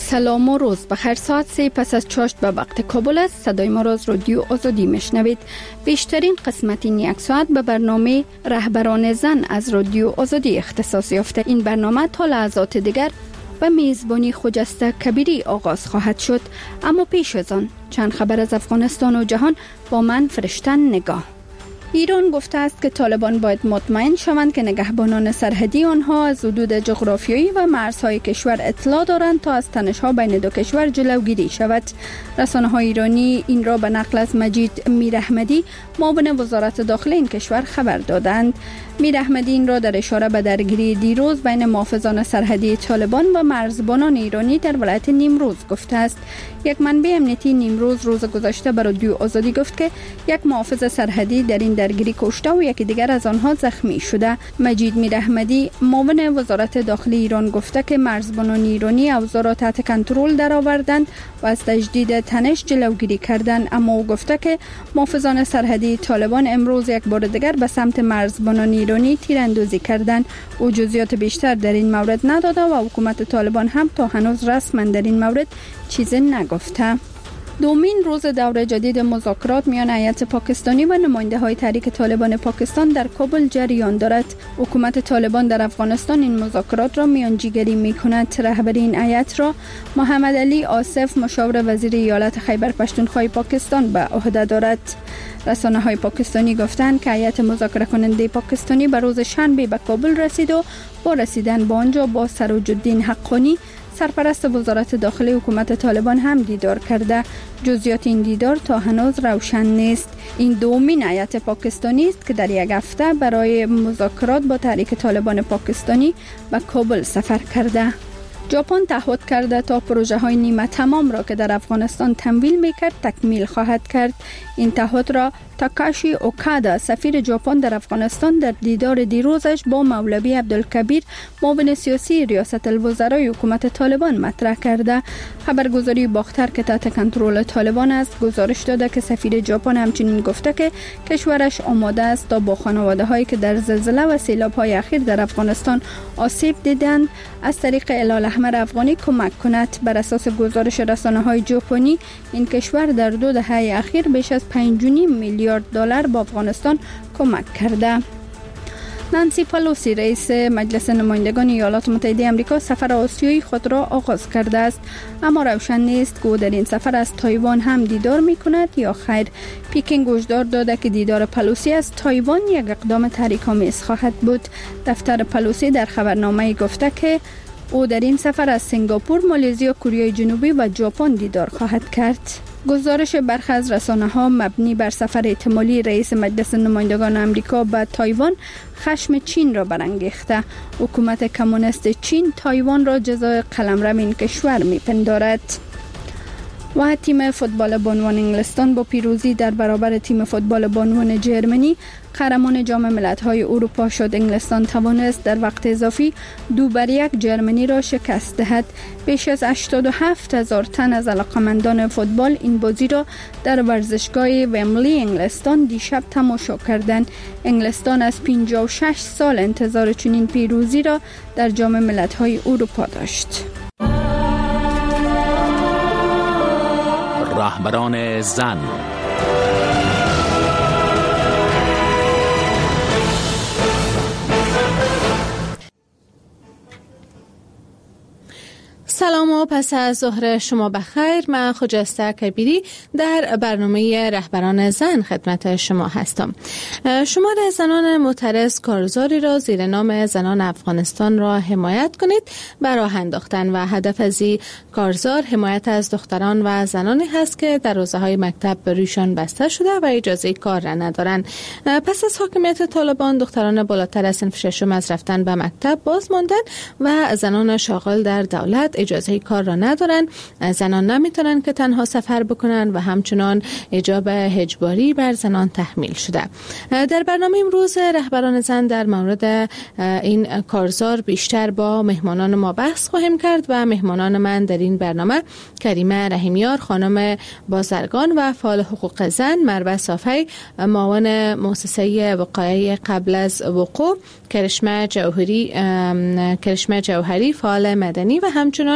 سلام و روز بخیر. ساعت 3 پس از چاشت به وقت کابل است. صدای ما را از رادیو آزادی میشنوید. بیشترین قسمت این یک ساعت به برنامه رهبران زن از رادیو آزادی اختصاص یافته. این برنامه تا لحظات دیگر به میزبانی خجسته کبیری آغاز خواهد شد. اما پیش از آن چند خبر از افغانستان و جهان با من فرشتن نگاه. ایران گفته است که طالبان باید مطمئن شوند که نگهبانان سرحدی آنها از حدود جغرافیایی و مرزهای کشور اطلاع دارند تا از تنش‌ها بین دو کشور جلوگیری شود. رسانه‌های ایرانی این را به نقل از مجید میراحمدی، معاون وزارت داخله این کشور خبر دادند. میراحمدی این را در اشاره به درگیری دیروز بین محافظان سرحدی طالبان و مرزبانان ایرانی در ولایت نیمروز گفته است. یک منبع امنیتی نیمروز روز گذشته به رادیو آزادی گفت که یک محافظ سرحدی در این درگیری کشته و یکی دیگر از آنها زخمی شده. مجید میراحمدی، معاون وزارت داخله ایران گفته که مرزبانان ایرانی اوضاع را تحت کنترل درآوردند و از تجدید تنش جلوگیری کردند، اما او گفته که محافظان سرحدی طالبان امروز یک بار دیگر به سمت مرزبانان ایرانی تیراندازی کردند. او جزئیات بیشتر در این مورد نداده و حکومت طالبان هم تا هنوز رسما در این مورد چیزی نگفته. دومین روز دوره جدید مذاکرات میان هیئت پاکستانی و نماینده‌های تحریک طالبان پاکستان در کابل جریان دارد. حکومت طالبان در افغانستان این مذاکرات را میانجیگری می‌کند. رهبری این هیئت را محمد علی آصف، مشاور وزیر ایالت خیبر پختونخوا پاکستان، به عهده دارد. رسانه‌های پاکستانی گفتند که هیئت مذاکره کننده پاکستانی به روز شنبه به کابل رسید و با رسیدن به آنجا با سروج‌الدین حقانی، سرپرست وزارت داخلی حکومت طالبان هم دیدار کرده. جزئیات این دیدار تا هنوز روشن نیست. این دومین هیئت پاکستانی است که در یک هفته برای مذاکرات با تحریک طالبان پاکستانی به کابل سفر کرده. ژاپن تعهد کرده تا پروژه های نیمه تمام را که در افغانستان تمویل میکرد تکمیل خواهد کرد. این تعهد را تاکاشی اوکادا، سفیر ژاپن در افغانستان، در دیدار دیروزش با مولوی عبدالکبیر، معاون سیاسی ریاست الوزرای حکومت طالبان مطرح کرده. خبرگزاری باختر که تحت کنترل طالبان است گزارش داده که سفیر ژاپن همچنین گفته که کشورش آماده است تا با خانواده هایی که در زلزله و سیلاب های اخیر در افغانستان آسیب دیدند از طریق هلال احمر افغانی کمک کند. بر اساس گزارش رسانه‌های ژاپنی این کشور در 2 دهه اخیر بیش از 5.5 میلیارد دلار به افغانستان کمک کرده. نانسی پلوسی، رئیس مجلس نمایندگان ایالات متحده آمریکا، سفر آسیایی خود را آغاز کرده است، اما روشن نیست که او در این سفر از تایوان هم دیدار می‌کند یا خیر. پکین هشدار داده که دیدار پلوسی از تایوان یک اقدام تحریک‌آمیز خواهد بود. دفتر پلوسی در خبرنامه‌ای گفته که او در این سفر از سنگاپور، مالزی، کره جنوبی و ژاپن دیدار خواهد کرد. گزارش برخی از رسانه‌ها مبنی بر سفر احتمالی رئیس مجلس نمایندگان آمریکا به تایوان خشم چین را برانگیخته. حکومت کمونیست چین تایوان را جزای قلمرو این کشور می‌پندارد. و تیم فوتبال بانوان انگلستان با پیروزی در برابر تیم فوتبال بانوان جرمنی قهرمان جام ملت‌های اروپا شد. انگلستان توانست در وقت اضافی 2-1 جرمنی را شکست دهد. بیش از 87,000 تن از علاقه‌مندان فوتبال این بازی را در ورزشگاه ومبلی انگلستان دیشب تماشا کردند. انگلستان از 56 سال انتظار چنین پیروزی را در جام ملت‌های اروپا داشت. رهبران زن. سلام و پس از ظهر شما بخیر. من خجسته کبیری در برنامه رهبران زن خدمت شما هستم. شمار زنان معترض کارزاری را زیر نام زنان افغانستان را حمایت کنید به راه انداختن و هدف از این کارزار حمایت از دختران و زنانی هست که در حوزه‌های مکتب به رویشان بسته شده و اجازه کار را ندارند. پس از حاکمیت طالبان دختران بالاتر از صنف ششم از رفتن به مکتب باز ماندن و زنان شاغل در دولت اجازه کار را ندارن. زنان نمیتونن که تنها سفر بکنن و همچنان حجاب اجباری بر زنان تحمیل شده. در برنامه امروز رهبران زن در مورد این کارزار بیشتر با مهمانان ما بحث خواهیم کرد و مهمانان من در این برنامه کریمه رحیمیار، خانم بازرگان و فعال حقوق زن، مروه صافی، معاون مؤسسه وقایع قبل از وقوع، کرشمه جوهری، فعال مدنی و همچنان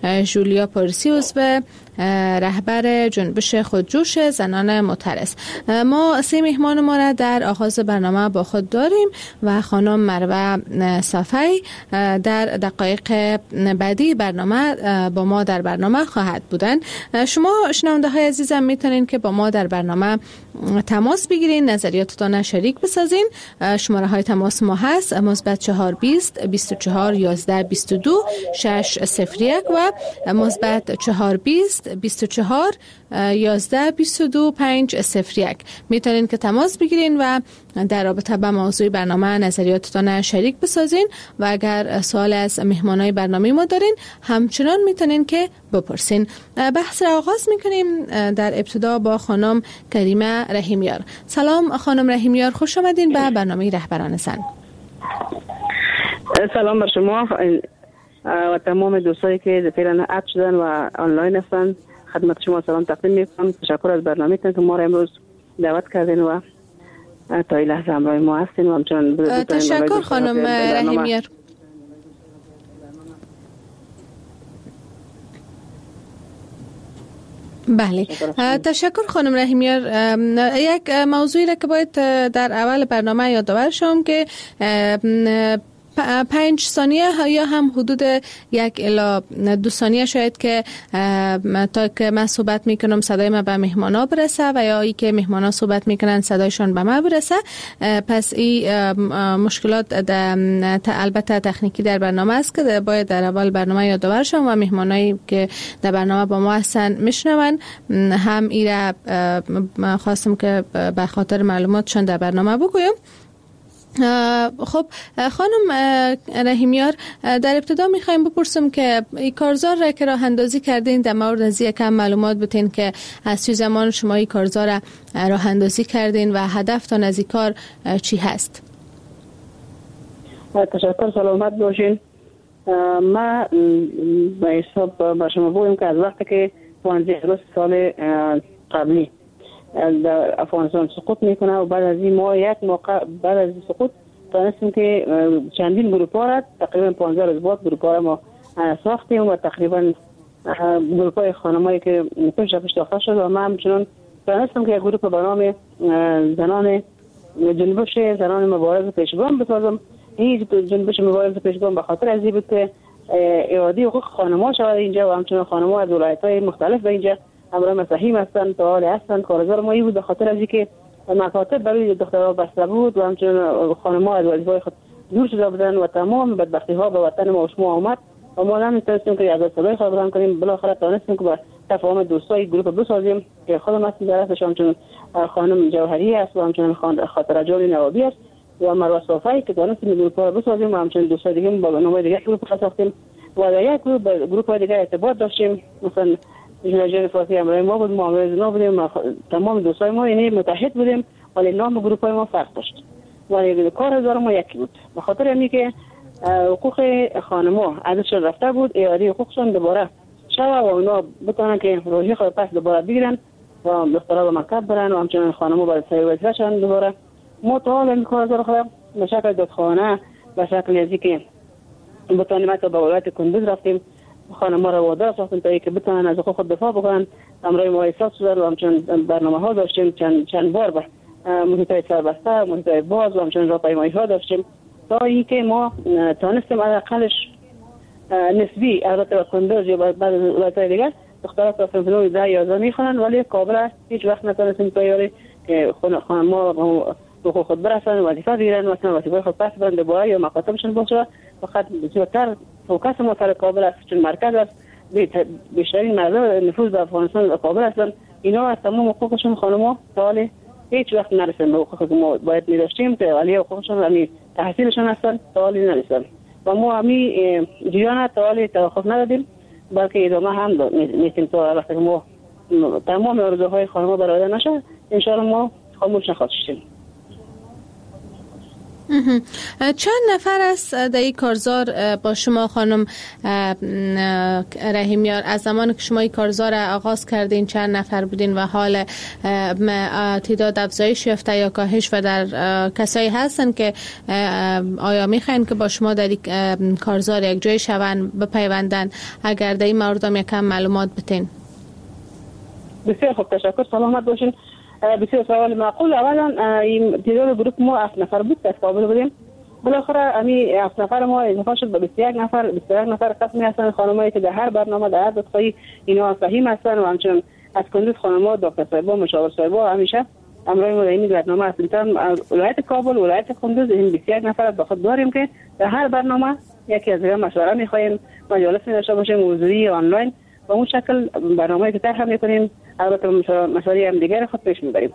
جولیا پارسی عضو رهبر جنبش خودجوش زنان معترض. ما 3 مهمان ما را در آغاز برنامه با خود داریم و خانم مروه صفی در دقایق بعدی برنامه با ما در برنامه خواهد بودن. شما شنونده های عزیزم میتونین که با ما در برنامه تماس بگیرین، نظریاتتان شریک بسازین. شماره های تماس ما هست مثبت 420 24 11 22 601 و مثبت 420 24 11 22 501. میتونین که تماس بگیرین و در رابطه با موضوع برنامه نظریاتتان شریک بسازین و اگر سوال از مهمانای برنامه ما دارین همچنان میتونین که بپرسین. بحث را آغاز میکنیم در ابتدا با خانم کریمه رحیمیار. سلام خانم رحیمیار، خوش آمدین به برنامه رهبران زن. سلام بر شما و تمام دوستایی که فعلا اد شدن و آنلاین هستن. خدمت شما سلام تقدیم میکنم. تشکر از برنامه‌تون که ما را امروز دعوت کردین و تا این لحظه همراه ما هستین و همچنان تشکر خانم رحیمیار. بله، تشکر خانم رحیمیار. یک موضوعی را که باید در اول برنامه یادآور شم که 5 ثانیه یا هم حدود 1 الی 2 ثانیه شاید که تا که من صحبت میکنم صدای من به مهمانا برسه و یا ای که مهمانا صحبت میکنن صدایشان به من برسه. پس این مشکلات البته تکنیکی در برنامه است که باید در اول برنامه یادآور شم و مهمانایی که در برنامه با ما هستن میشنون هم ای را خواستم که به خاطر معلوماتشان در برنامه بگویم. خب خانم رحیمیار، در ابتدا میخوایم بپرسم که این کارزار را که راه اندازی کردین در مورد از کم معلومات بتین که از چه زمان شما این کارزار را راه اندازی کردین و هدفتان از این کار چی هست؟ تشکر، سلامت باشین. ما به حساب با شما بگویم که از وقتی که 15 آگوست سال قبلی در افغانستان سقوط میکنه و بعد از این ما یک موقع بعد از سقوط تونستیم که چندین گروپ ها را تقریبا 15 روز بعد گروپ ها را ما ساختیم و تقریبا گروپ های خانمایی که پشت داخل شد و ما همچنان تونستم که یک گروپ به نام زنان جنبش زنان مبارز پیشگام بسازم. این جنبش مبارز پیشگام به خاطر از این بود که اعاده حقوق خانم‌ها شود اینجا و همچنان خانم‌ها از ولایت‌های مختلف به اینجا امرای مساهیم هستند، فعال هستند. کارزار ما این بود به خاطر از اینکه مکاتب برای دخترها بسته بود و همچنین خانم‌ها از وظیفه‌های خود دور شده بودند و تمام بدبختی‌ها به وطن ما و شما آمد و ما نمی‌تونستیم که از صدای خود بلند کنیم. بالاخره تونستیم که با تفاهم دوستای گروه بسازیم که خودم هستم در اصلش همچنین خانم جوهری است و همچنین خاطر جان نوابی است و مروه صافی که تونستیم گروه رو بسازیم و همچنین دوستای دیگه با نام دیگه گروه ساختیم و در یک گروه دیگه ارتباط داشتیم. مثلا جنجال فاتی امرای ما بود، معامله زنا بودیم، تمام دوستای ما یعنی متحد بودیم ولی نام گروپ های ما فرق داشت ولی کار ما یکی بود. به خاطر اینکه که حقوق خانم‌ها ازشون رفته بود، اعاده حقوقشون دوباره شود و اونا بتونن که روحی خود پس دوباره بگیرن و دخترها به مکتب برن و همچنین خانم‌ها باید سر وظیفه‌شون دوباره. ما تا حالا این کار خود به شکل دادخانه به شکل ازی که بتونیم حتی به ولایت کندوز رفتیم خانم‌ها را وادار ساختیم تا اینکه بتونن از حقوق خود دفاع بکنن. امرای ما حساب شد و همچنین برنامه‌ها داشتیم چند بار به محیط‌های سربسته، محیط‌های باز و همچنین راهپیمایی‌ها داشتیم تا اینکه ما تونستیم حداقلش نسبی البته به کندوز یا بعد ولایت‌های دیگر دخترها تا صنف 9 10 11 میخونن ولی قابل است هیچ وقت نتونستیم تیاری که خانم‌ها حقوق خود برسن وظیفه بگیرن مثلا وظیفه خود پس برن دوباره یا مکاتبشون باشه. فقط زیادتر فوکس ما سر کابل است چون مرکز است، بیشترین مردم نفوذ در افغانستان کابل هستند. اینا از تمام حقوقشون خانم‌ها تا هیچ وقت نرسیدن به حقوقی که ما باید می‌داشتیم که ولی حقوقشون یعنی تحصیلشون هستن تا حالی نرسیدن و ما همین جریان تا حالی توقف ندادیم بلکه ادامه هم می‌تیم تا وقتی که ما تمام آرزوهای خانم‌ها برآورده نشه ان شاء الله ما خاموش نخواهیم شیم. چند نفر است در این کارزار با شما خانم رحیمیار؟ از زمان که شما این کارزار آغاز کردین چند نفر بودین و حال تعداد افزایش یافته یا کاهش و در کسایی هستن که آیا میخواین که با شما در این کارزار یک جای شون بپیوندن؟ اگر در این مورد هم یکم معلومات بتین. بسیار خوب، تشکر، سلامت باشین. بسیار سوال معقول. اولا این تعداد گروه ما 7 نفر بود که کابل بودیم. بالاخره امی 7 نفر ما اضافه شد به 21 نفر قسمی هستن خانمایی که در هر برنامه در هر دستگاهی اینا فهیم هستن و همچنین از کندوز خانم‌ها، دکتر صاحبا، مشاور صاحبا همیشه امروز ما در این برنامه اصلا ولایت کابل، ولایت کندوز این 21 نفر با خود داریم که در هر برنامه یکی از دیگه مشوره می‌خوایم، مجالس داشته باشیم حضوری آنلاین و اون شکل برنامه‌ای که طرح می‌کنیم البته مشاوره هم دیگر خود پیش می‌بریم.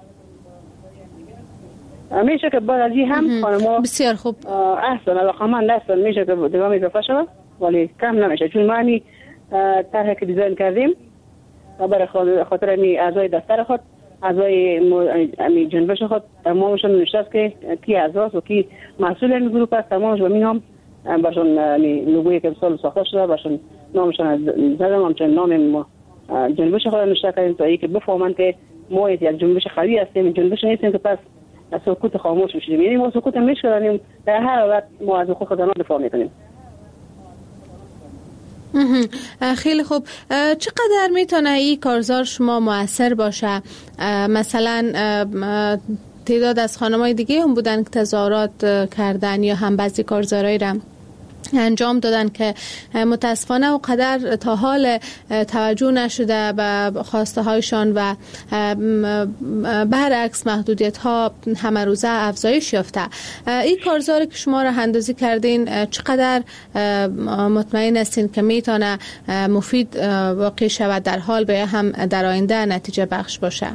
میشه که بعد از این هم خانم‌ها بسیار خوب احسن علاقه‌مند هستن، میشه که دیگه اضافه شود ولی کم نمیشه، چون ما همی طرحی که دیزاین کردیم برای خاطر همی اعضای دفتر خود، اعضای همی جنبش خود تمامشون نوشته است که کی اعضاست و کی مسئول این گروه است، تمامش با این هم برشون لوگویی که امسال ساخته شده برشون نامشون زدم، همچنین نام جنبش خود نوشته کردیم تا اینکه بفهمن که ما یک جنبش قوی هستیم، جنبش نیستیم که پس سکوت خاموش بشیم. یعنی ما سکوت میشکنیم، در هر حالت ما از حقوق خودمون دفاع میکنیم. خیلی خوب. چقدر میتونه این کارزار شما مؤثر باشه؟ مثلا تعداد از خانمای دیگه هم بودن که تظاهرات کردن یا هم بعضی کارزارایی را انجام دادن که متاسفانه و قدر تا حال توجه نشده به خواسته هایشان و برعکس محدودیت ها همه روزه افزایش یافته. این کارزاری که شما راه اندازی کردین چقدر مطمئن هستین که میتونه مفید واقع شود در حال به هم در آینده نتیجه بخش باشه؟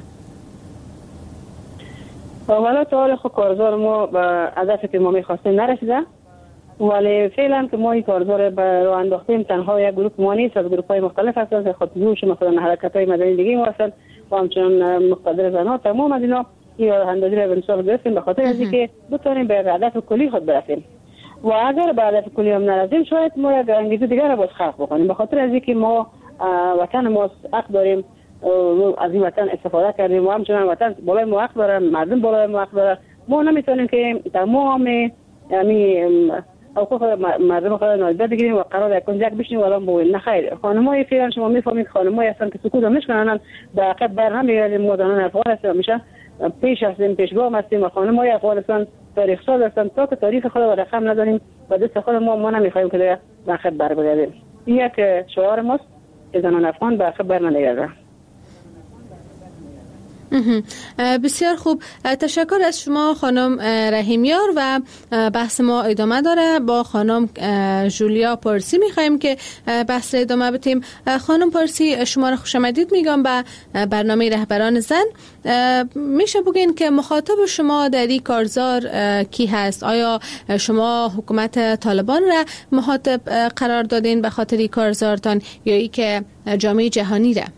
والا تا حال خود کارزار ما به هدفی که ما میخواستیم نرسیده، ولی فعلا که ما این کارزار به راه انداختیم تنها یک گروه ما نیست، از گروه‌های مختلف هستند که خود جوش مثلا حرکت‌های مدنی دیگه ما هستند و همچنین مقتدر زنان، تمام از اینا این راه اندازی را به مثال گرفتیم به خاطر اینکه بتونیم به هدف کلی خود برسیم و اگر به هدف کلی هم نرسیم شاید ما یک انگیزه دیگر را باز خلق بکنیم، به خاطر اینکه ما وطن ما حق داریم از این وطن استفاده کردیم و همچنین وطن بالای ما حق داره، مردم بالای ما حق داره. ما نمیتونیم که تمام حقوق مردم خود نادیده بگیریم و قرار یک کنجک بشنیم و الان بگوییم نه خیر. خانم‌های فعلا شما میفهمید خانم‌هایی هستن که سکوت نمی‌کنن، به عقب برنمیگردیم، ما زنان افغان هستیم، همیشه پیش هستیم، پیشگام هستیم و خانم‌های افغانستان تاریخ ساز هستن تا که تاریخ خود رو رقم نداریم و دست خود ما نمی‌خوایم که به عقب برگردیم. این یک شعار ماست که زنان افغان به عقب برنمیگردن. بسیار خوب، تشکر از شما خانم رحیمیار و بحث ما ادامه داره. با خانم جولیا پارسی میخوایم که بحث ادامه بدیم. خانم پارسی، شما را خوش آمدید میگم به برنامه رهبران زن. میشه بگین که مخاطب شما در این کارزار کی هست؟ آیا شما حکومت طالبان را مخاطب قرار دادین به خاطر این کارزارتان یا ای که جامعه جهانی را؟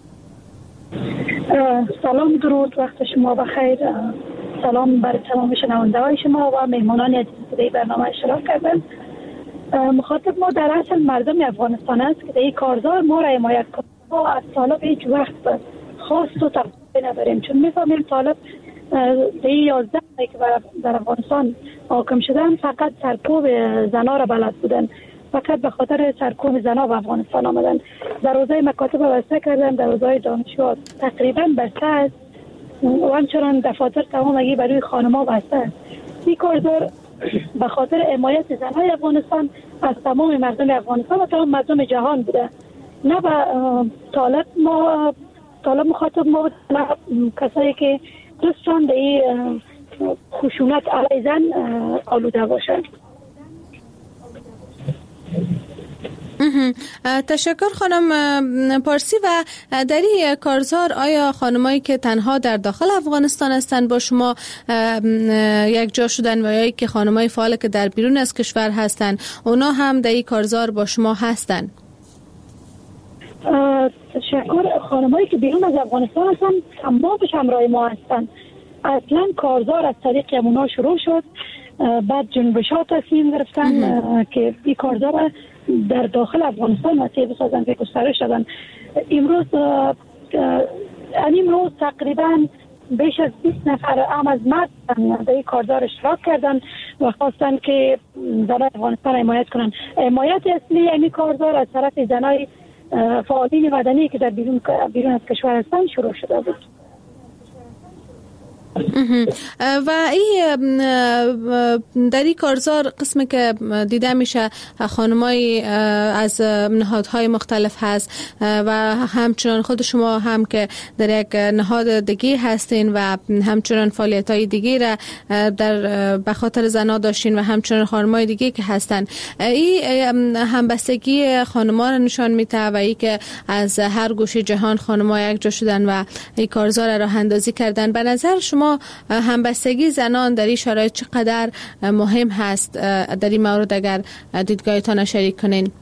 سلام، درود، وقت شما بخیر. سلام بر تمام شنونده‌های شما و مهمانانی عزیز که برنامه اشتراک کردن. مخاطب ما در اصل مردم افغانستان است که در این کارزار ما را حمایت کنند. ما از طالب هیچ وقت خواست و توقع نداریم، چون می‌فهمیم طالب در 11 سال که در افغانستان حاکم شدن فقط سرکوب زنا را بلد بودن، فقط به خاطر سرکوب زنا به افغانستان آمدن. در حوزه مکاتب بسته کردن، در حوزه دانشگاه تقریبا بسته است و همچنان دفاتر تمامگی برای خانم‌ها بسته است. این کارزار به خاطر حمایت زنای افغانستان از تمام مردم افغانستان و تمام مردم جهان بوده، نه به طالب مخاطب ما بود، نه کسایی که دوستان به این خشونت علیه زن آلوده باشند. تشکر خانم پارسی. و در این کارزار آیا خانمایی که تنها در داخل افغانستان هستند با شما یک جا شدن و یا که خانمای فعال که در بیرون از کشور هستند اونا هم در این کارزار با شما هستند؟ تشکر. خانمایی که بیرون از افغانستان هستند تمامش همراه ما هستند. اصلا کارزار از طریق اونا شروع شد، بعد جنبشات تصمیم گرفتن که این کارزار در داخل افغانستان وسیع بسازن که گسترش دادن. امروز تقریبا بیش از 20 نفر هم از مرد در این کارزار اشتراک کردن و خواستن که زنان افغانستان حمایت کنن. حمایت اصلی این کارزار از طرف زنای فعالین مدنی که در بیرون از کشور هستند شروع شده بود. و این در این کارزار قسمی که دیده میشه خانمای از نهادهای مختلف هست و همچنان خود شما هم که در یک نهاد دیگه هستین و همچنان فعالیت‌های دیگه را در به خاطر زنا داشتین و همچنان خانمای دیگه که هستن. این همبستگی خانما را نشان میده و ای که از هر گوشه جهان خانما یک جا شدن و این کارزار را اندازی کردن. به نظر شما همبستگی زنان در این شرایط چقدر مهم هست؟ در این مورد اگر دیدگاهتان شریک کنین.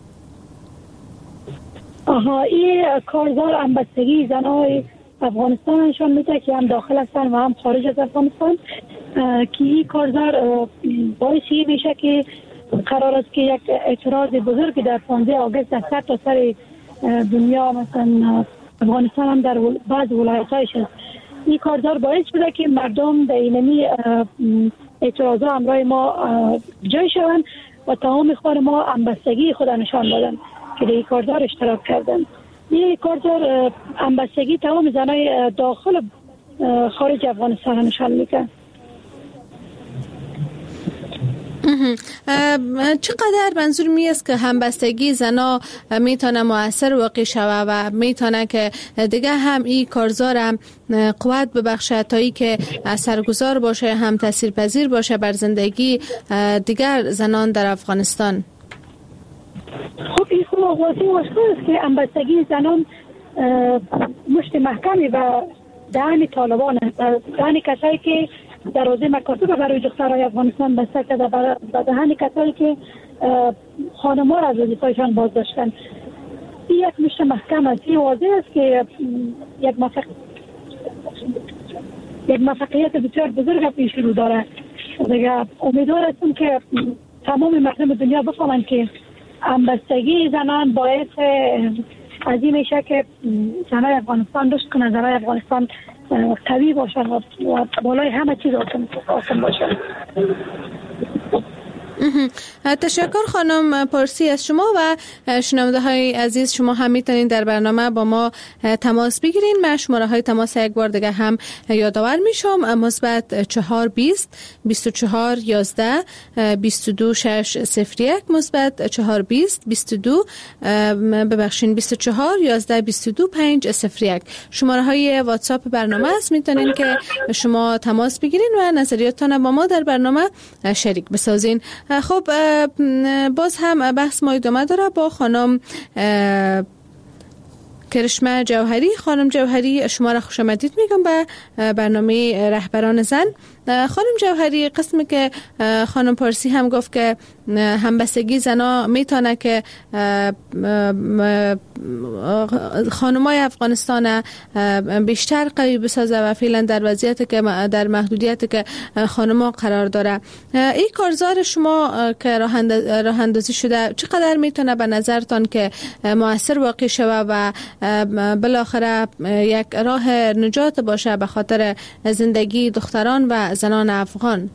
این کارزار همبستگی زنان افغانستان نشان میده که هم داخل هستن و هم خارج از افغانستان، که این کارزار باعثی میشه که قرار است که یک اعتراض بزرگی در 15 آگوست در سر تا سر دنیا، مثلا افغانستان هم در بعض ولایت‌هایش هست. این کارزار باعث شده که مردم در اینمی اعتراضا همراه ما جای شوند و تمام خانم‌ها همبستگی خود نشان دادن که در این کارزار اشتراک کردن. این کارزار همبستگی تمام زنای داخل خارج افغانستان نشان میده. چقدر منظور می است که همبستگی زنا میتونه مؤثر واقع شوه و میتونه که دیگه هم این کارزار هم قوت ببخشه تا ای که اثرگذار باشه، هم تاثیرپذیر باشه بر زندگی دیگر زنان در افغانستان؟ خب این خب واضح است که همبستگی زنان مشت محکمی و دهن طالبان است، دهن کسایی که دروازه مکاتب برای دخترای افغانستان بسته کرده و دهن کسایی که خانم‌ها را از وظیفه‌شان باز داشتن. این یک مشت محکم است. این واضح است که یک موفقیت بسیار بزرگ پیش رو داره. دیگه امیدوار هستم که تمام مردم دنیا بفهمند که همبستگی زنان باعث از این میشه که زنای افغانستان رشد کنند، زنای افغانستان قوی باشن و بالای همه چیز آسان باشن. تشکر خانم پارسی از شما و شنونده های عزیز. شما هم میتونید در برنامه با ما تماس بگیرین. من شماره های تماس یک بار دیگه هم یادآور میشم: مثبت 420 24 11 22 601 مثبت 420 22 24 11 22 501. شماره های واتساپ برنامه است، میتونین که شما تماس بگیرین و نظریاتتان با ما در برنامه شریک بسازین. خب باز هم بحث ما ادامه داره با خانم کرشمه جوهری. خانم جوهری، شما را خوش آمدید میگم به برنامه رهبران زن. خانم جوهری، قسمی که خانم پارسی هم گفت که همبستگی زنا میتونه که خانمای افغانستان بیشتر قوی بسازه و فعلا در وضعیتی که در محدودیتی که خانما قرار داره. این کارزار شما که راه اندازی شده چقدر میتونه به نظرتان که مؤثر واقع شوه و بالاخره یک راه نجات باشه به خاطر زندگی دختران و زنان افغان؟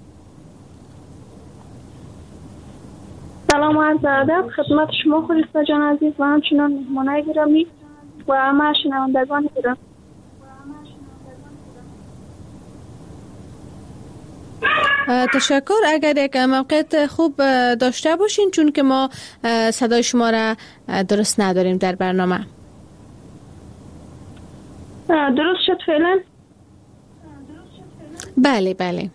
سلام و عرض ادب خدمت شما خلیفه جان عزیز و همچنان مهمانای گرامی و همه شنوندگان گرامی. تشکر. اگر یک موقعیت خوب داشته باشین، چون که ما صدای شما را درست نداریم در برنامه. درست شد فعلا؟ بله بله.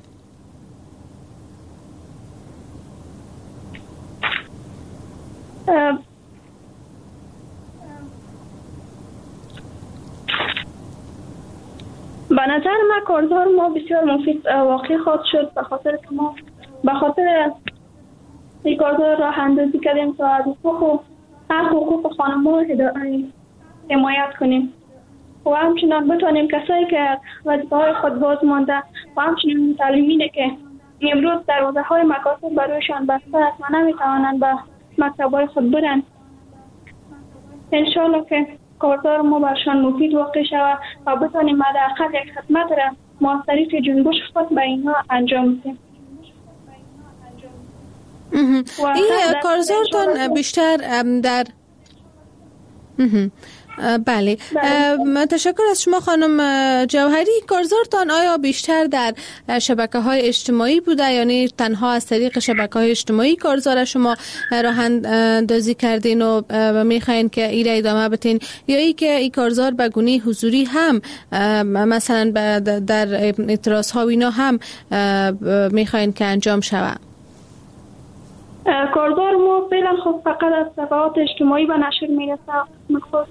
به نظر ما کارزار ما بسیار مفید واقع خواهد شد، به خاطر که ما به خاطر این کارزار راه اندازی کردیم تا از حقوق خانم‌ها حمایت کنیم. و همچنان بتانیم کسایی که وظیفه‌های خود باز مانده و همچنین متعلمینی که امروز دروازه‌های مکاتب برایشان بسته است و نمیتوانند به مکتب‌های خود برن، انشالله که کارزار ما برشان مفید واقع شود و بتانیم حداقل یک خدمت را ما از طریق جنبش خود به اینها انجام بدیم. این کارزارتان بیشتر در بله، تشکر از شما خانم جوهری. کارزارتان آیا بیشتر در شبکه‌های اجتماعی بوده، یعنی تنها از طریق شبکه‌های اجتماعی کارزار شما راه اندازی کردین و میخواین که این را ادامه بدین، یا ای که این کارزار به گونه حضوری هم مثلا در اعتراض‌ها و اینا هم میخواین که انجام شود؟ کارزار ما فعلا خب فقط از صفحات اجتماعی به نشر میرسه. مخصوصا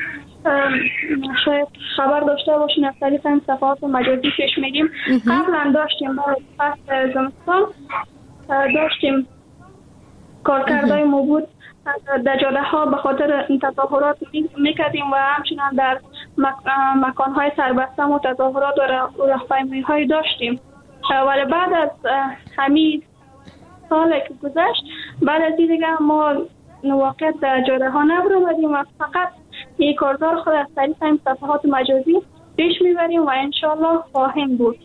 شاید خبر داشته باشین از طریق این صفحات مجازی پیش میدیم. قبلا داشتیم برای فصل زمستان داشتیم کارکردهای ما بود در جاده ها به خاطر تظاهرات میکردیم و همچنان در مکانهای سربسته و تظاهرات و راهپیمایی های داشتیم. ولی بعد از همین سالی که گذشت، بعد از دیگه ما واقعا در جاده ها نبرآمدیم و فقط یک کارزار خود از طریق این صفحات مجازی پیش میبریم و انشالله خواهیم بود.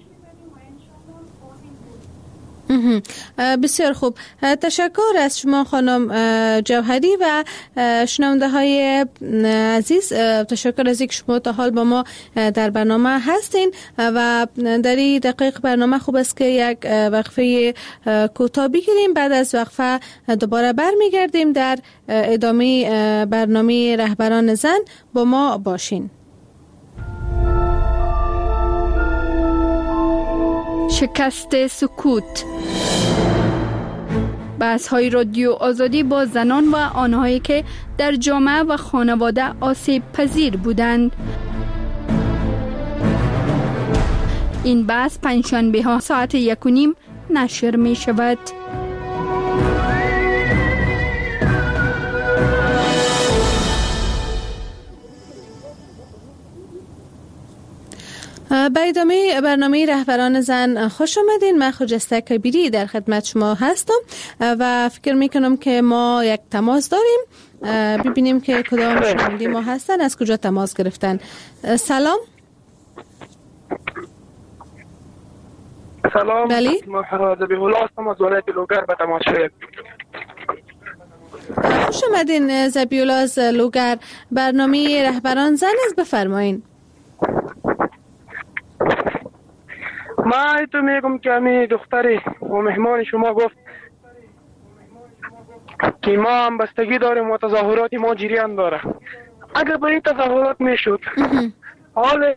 بسیار خوب، تشکر از شما خانم جوهری و شنونده های عزیز. تشکر از اینکه شما تا حال با ما در برنامه هستین و در این دقیق برنامه خوب است که یک وقفه کوتاه بگیریم. بعد از وقفه دوباره برمیگردیم در ادامه برنامه رهبران زن. با ما باشین. شکست سکوت، بحث‌های رادیو آزادی با زنان و آنهایی که در جامعه و خانواده آسیب پذیر بودند. این بحث پنجشنبه ها ساعت 1:30 نشر می شود. به ادامه برنامه رهبران زن خوش آمدین. من خجسته کبیری در خدمت شما هستم و فکر میکنم که ما یک تماس داریم. ببینیم که کدام شنونده ما هستن، از کجا تماس گرفتن. سلام. سلام. بله. ما ذبیح‌الله هستم از ولایت لوگر به تماس شدید. خوش آمدین ذبیح‌الله از لوگر. برنامه رهبران زن است، بفرمایین. ما تو میگم که امی دختری و مهمان شما گفت که ما هم بستگی داریم و تظاهرات ما جریان داره. اگر به این تظاهرات میشد حال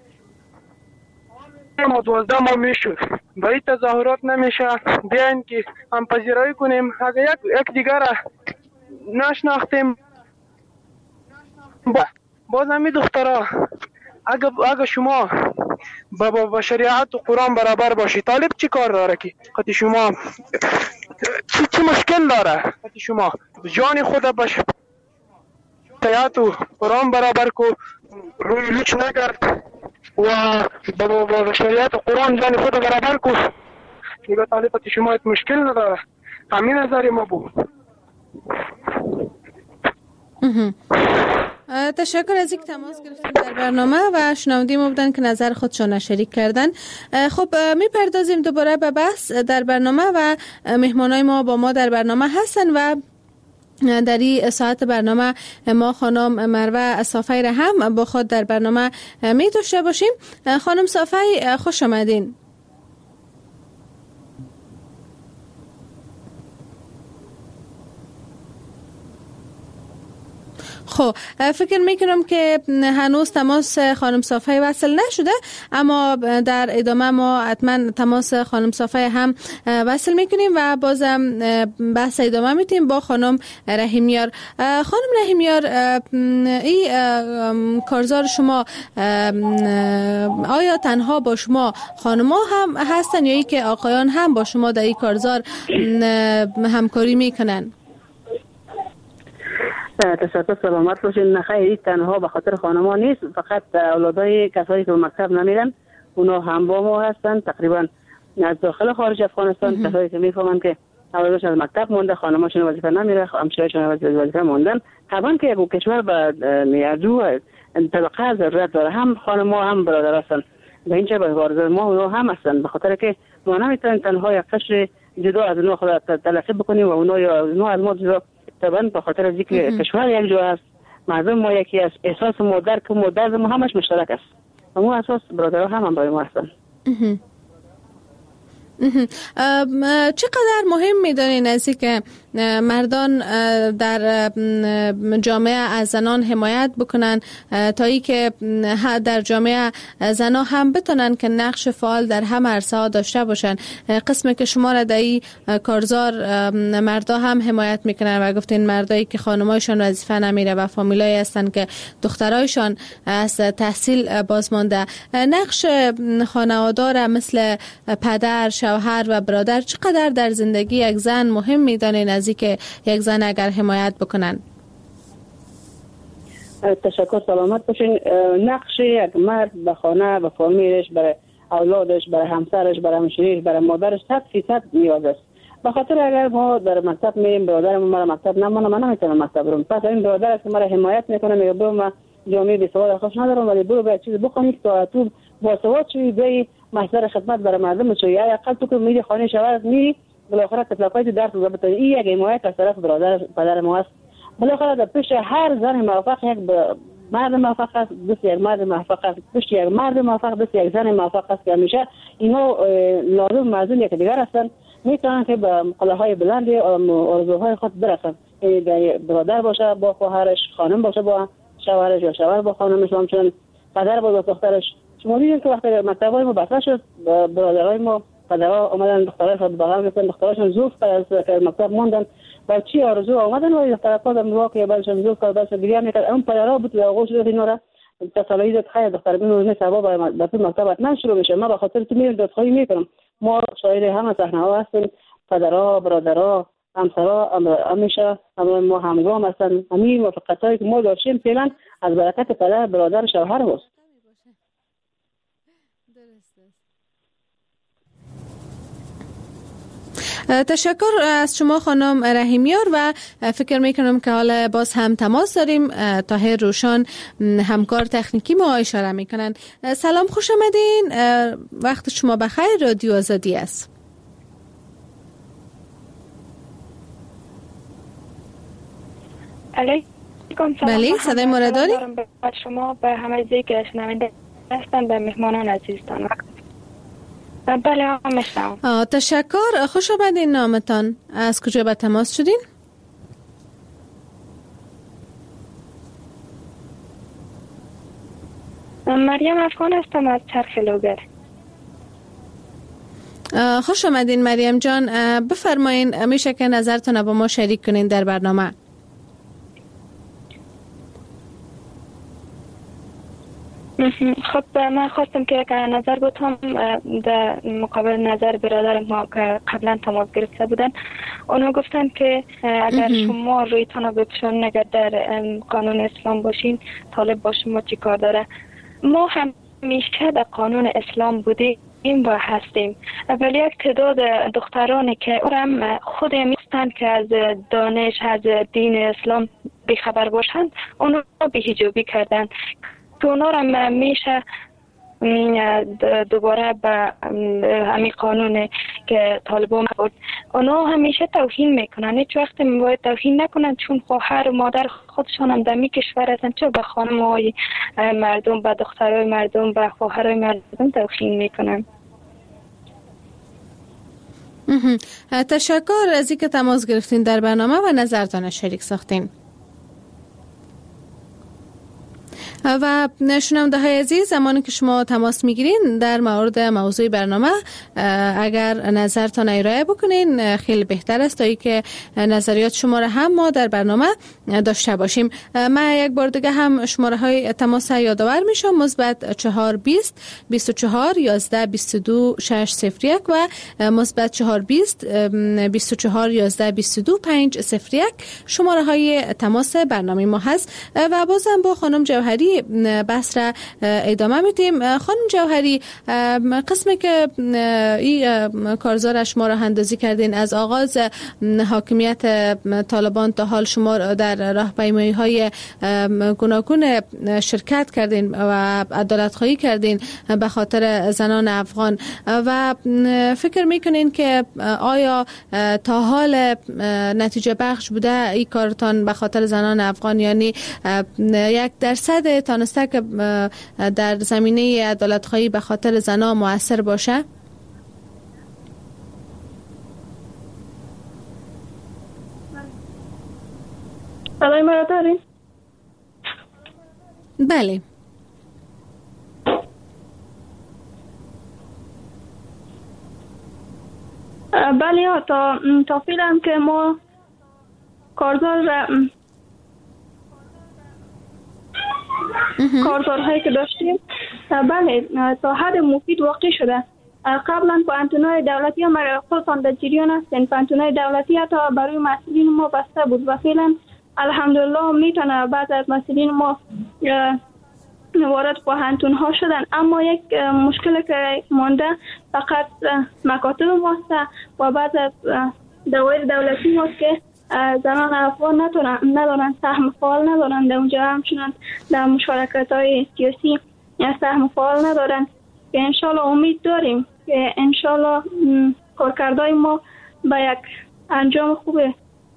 ما 12 ماه میشد، به این تظاهرات نمیشه. بیاین که هم پذیرایی کنیم. اگر یک دیگر نشناختیم باز امی دخترها اگر شما با شریعت و قرآن برابر باشی، طالب چی کار داره که خاطر شما چی مشکل داره؟ خاطر شما جان خود با شریعت و قرآن برابر کو، روی لوچ نکرد و با شریعت و قرآن جان خود برابر کو، دیگه طالب خاطر شما مشکل نداره. همین نظر ما بود. تشکر از اینکه تماس گرفتین در برنامه و شنونده ما بودن که نظر خودشون شریک کردن. خب میپردازیم دوباره به بحث در برنامه و مهمانای ما با ما در برنامه هستن و در این ساعت برنامه ما خانم مروه صافی را هم با خود در برنامه می داشته باشیم. خانم صافی خوش آمدین. خب فکر میکنم که هنوز تماس خانم صافی وصل نشده، اما در ادامه ما حتما تماس خانم صافی هم وصل میکنیم و بازم بحث ادامه میتیم با خانم رحیمیار. خانم رحیمیار، این کارزار شما آیا تنها با شما خانما هم هستن یا ای که آقایان هم با شما در این کارزار همکاری میکنن؟ تشکر، سلامت باشین. نخیر، تنها به خاطر خانما نیست، فقط اولادای کسایی که به مکتب نمیرن اونا هم با ما هستن. تقریبا از داخل خارج افغانستان کسایی که میفهمن که اولادش از مکتب مونده، خانماشون وظیفه نمیره، همسرشون وظیفه موندن. طبعا که کشور به ارجو طبقه ضرورت داره، هم خانما هم برادر هستن. به اینجا به وارد ما اونا هم هستن، به خاطر که ما نمیتونیم تنها یک قشر جدا از اونا خود تلقی بکنیم و اونا از ما جدا. طبعا به خاطر از اینکه کشور یک جا است، مردم ما یکی است، احساس ما درک ما درد ما همش مشترک است. و ما اساس برادرها هم برای ما هستن. چقدر مهم می‌دانید از اینکه مردان در جامعه از زنان حمایت بکنن تا اینکه در جامعه زنان هم بتونن که نقش فعال در همه عرصه‌ها داشته باشن؟ قسمی که شما را در این کارزار مردا هم حمایت میکنن و گفتین مردایی که خانمایشان وظیفه نمیره و فامیلایی هستن که دخترایشان از تحصیل بازمانده، نقش خانواده را مثل پدر، شوهر و برادر چقدر در زندگی یک زن مهم میدانین از اینکه یک زن اگر حمایت بکنن؟ تشکر، سلامت باشین. نقش یک مرد به خانه، به فامیلش، برای اولادش، برای همسرش، برای همشیرش، برای مادرش 100% نیاز است. به خاطر اگر ما در مکتب میریم، برادرم مرا مکتب نمونه، من نمیتونم مکتب برم. پس این برادر است که مرا حمایت میکنه، میگه برو من جامعه بی سواد خوش ندارم، ولی برو به چیز بخونی تا تو با سواد شوی به محضر خدمت برای مردم شوی. یا اقل تو که میری خانه شوهرت میری بالاخره تفلاقات درس رو بتونی. این یک حمایت از طرف برادر پدر ما است. بالاخره در پیش هر زن موفق یک مرد موفق است، دست یک مرد موفق است، پیش یک مرد موفق دست یک زن موفق است که همیشه اینا لازم مزون یک دیگر هستن، میتونن که به قله‌های بلند آرزوهای خود برسن. برادر باشه با خواهرش، خانم باشه با شوهرش، یا شوهر با خانمش، همچنین پدر با دخترش. شما دیدید که وقتی مکتب‌های ما بسته شد، برادرای ما پدرها اومدن دخترای خود بغل گرفتن، دختراشون زوف از مکتب موندن و چی آرزو اومدن و دخترها در واقع بعدشون زوف کرد، بعدش دیگه میکرد. اون پدرها بود و آغوش داد اینا را تصالیز خیر دختر بینو نه سبب به تو مکتب نه شروع بشه. ما به خاطر تو میرم دادخواهی میکنم. ما شاهد همه صحنه‌ها هستیم، پدرها، برادرها، همسرها همیشه ما همگام هستن. همین موفقیتایی که ما داشتیم فعلا از برکت پدر، برادر، شوهر است. تشکر از شما خانم رحیمیار و فکر میکنم که حالا باز هم تماس داریم. طاهر روشان همکار تکنیکی ما اشاره میکنن. سلام، خوش آمدین، وقت شما بخیر، رادیو آزادی است. علیکم سلام. بله، صدای ما را داری؟ شما به همه دیگه شنونده هستن، به مهمانان عزیزتان. بله هم میشنم. تشکر، خوش آمدین. نامتان، از کجا به تماس شدین؟ مریم افغان هستم از چرخ لوگر. خوش آمدین مریم جان، بفرمایین، میشه که نظرتون با ما شریک کنین در برنامه؟ خب من خواستم که یک نظر بتم در مقابل نظر برادر ما که قبلا تماس گرفته بودن. اونا گفتن که اگر شما رویتان بپوشانین، اگر در قانون اسلام باشین، طالب با شما چی کار داره؟ ما همیشه در قانون اسلام بودیم و هستیم، ولی یک تعداد دخترانی که خود میستن که از دانش، از دین اسلام بیخبر باشند، اونا بی‌حجابی کردن که اونا را میشه دوباره به همین قانون که طالبان بود اونا همیشه توهین میکنن. هیچ وقت باید توهین نکنن، چون خواهر و مادر خودشان هم در می کشور هستن، چه به خانم‌های مردم، به دخترای مردم، به خواهرای مردم توهین میکنن. تشکر از اینکه تماس گرفتین در برنامه و نظرتان شریک ساختین. و شنونده های عزیز، زمانی که شما تماس میگیرین در مورد موضوع برنامه اگر نظرتان ارائه بکنین خیلی بهتر است تا اینکه نظریات شما را هم ما در برنامه داشته باشیم. من یک بار دیگه هم شماره های تماس یادآور میشم: مثبت 420 24 11 22 601 و مثبت 420 24 11 22 501 شماره های تماس برنامه ما هست. و بازم با خانم جوهری بحث را ادامه میدیم. خانم جوهری، قسمی که این کارزار شما را اندازی کردین از آغاز حاکمیت طالبان تا حال شما در راهپیمایی های گوناگون شرکت کردین و عدالت خواهی کردین به خاطر زنان افغان و فکر میکنین که آیا تا حال نتیجه بخش بوده این کارتان به خاطر زنان افغان؟ یعنی 1% تانسته که در زمینه عدالت خواهی به خاطر زنان مؤثر باشه؟ صدای ما را دارین؟ بله. بله، تا فعلا که ما کارزارهایی که داشتیم بله تا حد مفید واقع شده. قبلا پانتونای دولتی هم خودتان در جریان هستین، پانتونای دولتی حتی برای مسئولین ما بسته بود و فعلا الحمدلله میتونه بعض از مسئولین ما وارد پانتون ها شدن. اما یک مشکل که مانده فقط مکاتب ماست و بعض از دوایر دولتی ماست که زنان افغان ندارن سهم فعال ندارن در اونجا، همچنان در مشارکت های سیاسی سهم فعال ندارن که انشالله امید داریم که انشالله کارکردهای ما به یک انجام خوبه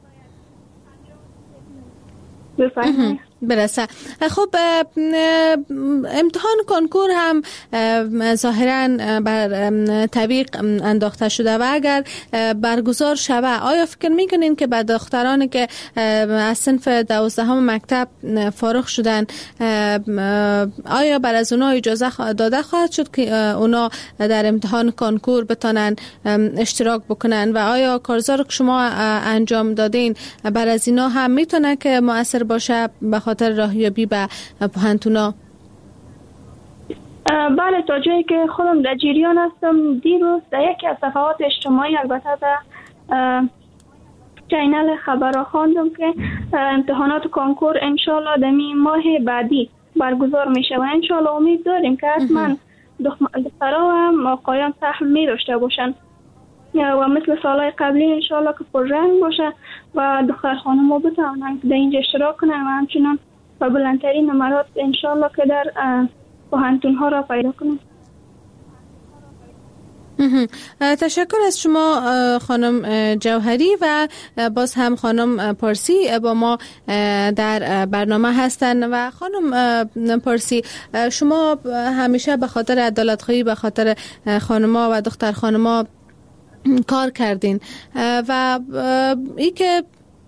بفرمایید برسه. خب امتحان کنکور هم ظاهرا بر تعویق انداخته شده و اگر برگزار شود آیا فکر میکنین که به دخترانی که از صنف 12 مکتب فارغ شدن آیا بر از اونا اجازه داده خواهد شد که اونا در امتحان کنکور بتانن اشتراک بکنن و آیا کارزار که شما انجام دادین بر از اینا هم میتونه که مؤثر باشه به خاطر راهیابی به پانتونا؟ بله، تا جایی که خودم در جریان هستم دیروز در یکی از صفحات اجتماعی البته در چینل خبرها خواندم که امتحانات کنکور انشالله در ماه بعدی برگزار میشه و انشالله امید داریم که حتما دخترها هم آقایان سهم می داشته باشن و مثل سالهای قبلی انشالله که پررنگ باشه و دختر خانم ها بتوانند در اینجا اشتراک کنن و همچنان و بلندترین نمرات انشالله که در پانتون ها را پیدا کنن. تشکر از شما خانم جوهری و باز هم خانم پارسی با ما در برنامه هستن. و خانم پارسی، شما همیشه به خاطر عدالت خواهی به خاطر خانم‌ها و دختر خانم‌ها کار کردین و ای که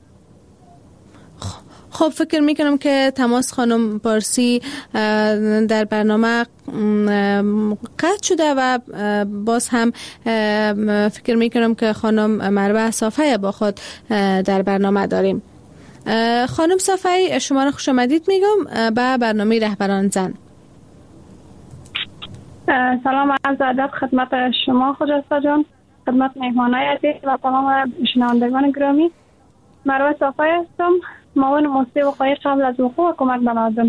خب فکر میکنم که تماس خانم پارسی در برنامه قطع شده و باز هم فکر میکنم که خانم مروه صافی با خود در برنامه داریم. خانم صافی، شما را خوش آمدید میگم به برنامه رهبران زن. سلام عرض ادب خدمت شما خجسته جان، خدمت مهمانای عزیز و تمام شنوندگان گرامی. مروه صافی هستم، معاون موسسه وقایع قبل از وقوع و کمک به مردم.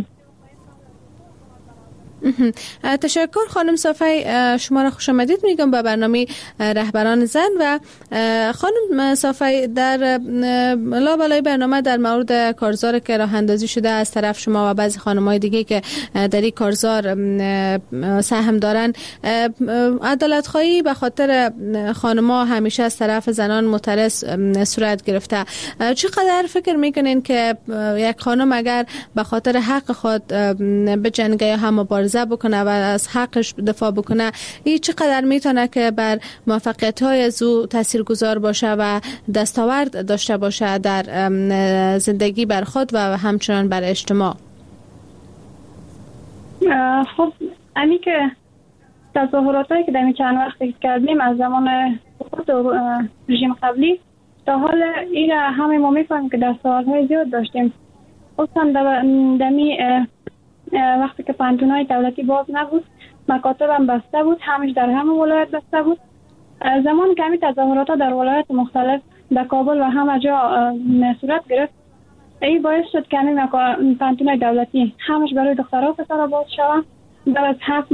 تشکر خانم صافی، شما را خوش آمدید میگم به برنامه رهبران زن. و خانم صافی، در لابلای برنامه در مورد کارزار که راه اندازی شده از طرف شما و بعضی خانم‌های دیگه که در این کارزار سهم دارن، عدالت خواهی به خاطر خانم‌ها همیشه از طرف زنان معترض صورت گرفته. چقدر فکر میکنین که یک خانم اگر به خاطر حق خود به جنگه یا هم مبارزه بکنه و از حقش دفاع بکنه، این چقدر میتونه که بر موفقیت‌های از او تاثیرگذار باشه و دستاورد داشته باشه در زندگی بر خود و همچنان بر اجتماع؟ خب امی که تظاهراتایی که در چند وقتی کردیم از زمان سقوط رژیم قبلی تا حال این همه ما میفهمیم که در سالهای زیاد داشتیم. خصوصا دمی وقتی که پانتونای دولتی باز نبود، مکاتب هم بسته بود، همش در همه ولایت بسته بود. زمان که همین تظاهرات در ولایت مختلف در کابل و همه جا صورت گرفت، این باعث شد که همین پانتونای دولتی همش برای دخترها پسرها باز شود. بعد از 7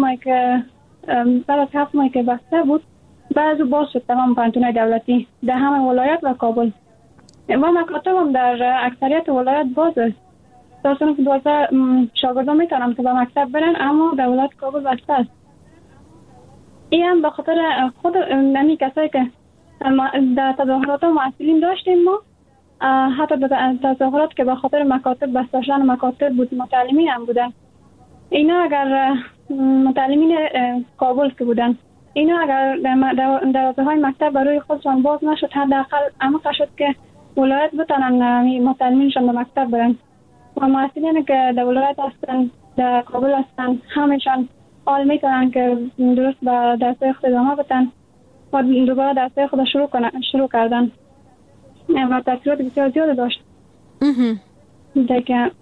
ماه که بسته بود، بعد باز شد تمام پانتونای دولتی در همه ولایت و کابل و مکاتب هم در اکثریت ولایت باز است. تا صنف 12 شاگردان میتونم که به مکتب برن، اما در ولایت کابل بسته است. این هم به خاطر خود نمی کسایی که در تظاهرات معسولین داشتیم ما، حتی در تظاهرات که به خاطر مکاتب بسته شدن مکاتب بود، متعلمین هم بودن. اینا اگر متعلمین کابل که بودن، اینا اگر دروازه های مکتب برای خودشان باز نشد، حداقل عمق شد که ولایت بتونن متعلمینشان به مکتب برن و معسولین که در ولایت هستن، در کابل هستن، همشان حال میتونن که درست به درسای خود ادامه بدن و دوباره درسای خود شروع کردن و تاثیرات بسیار زیاد داشت. دیگه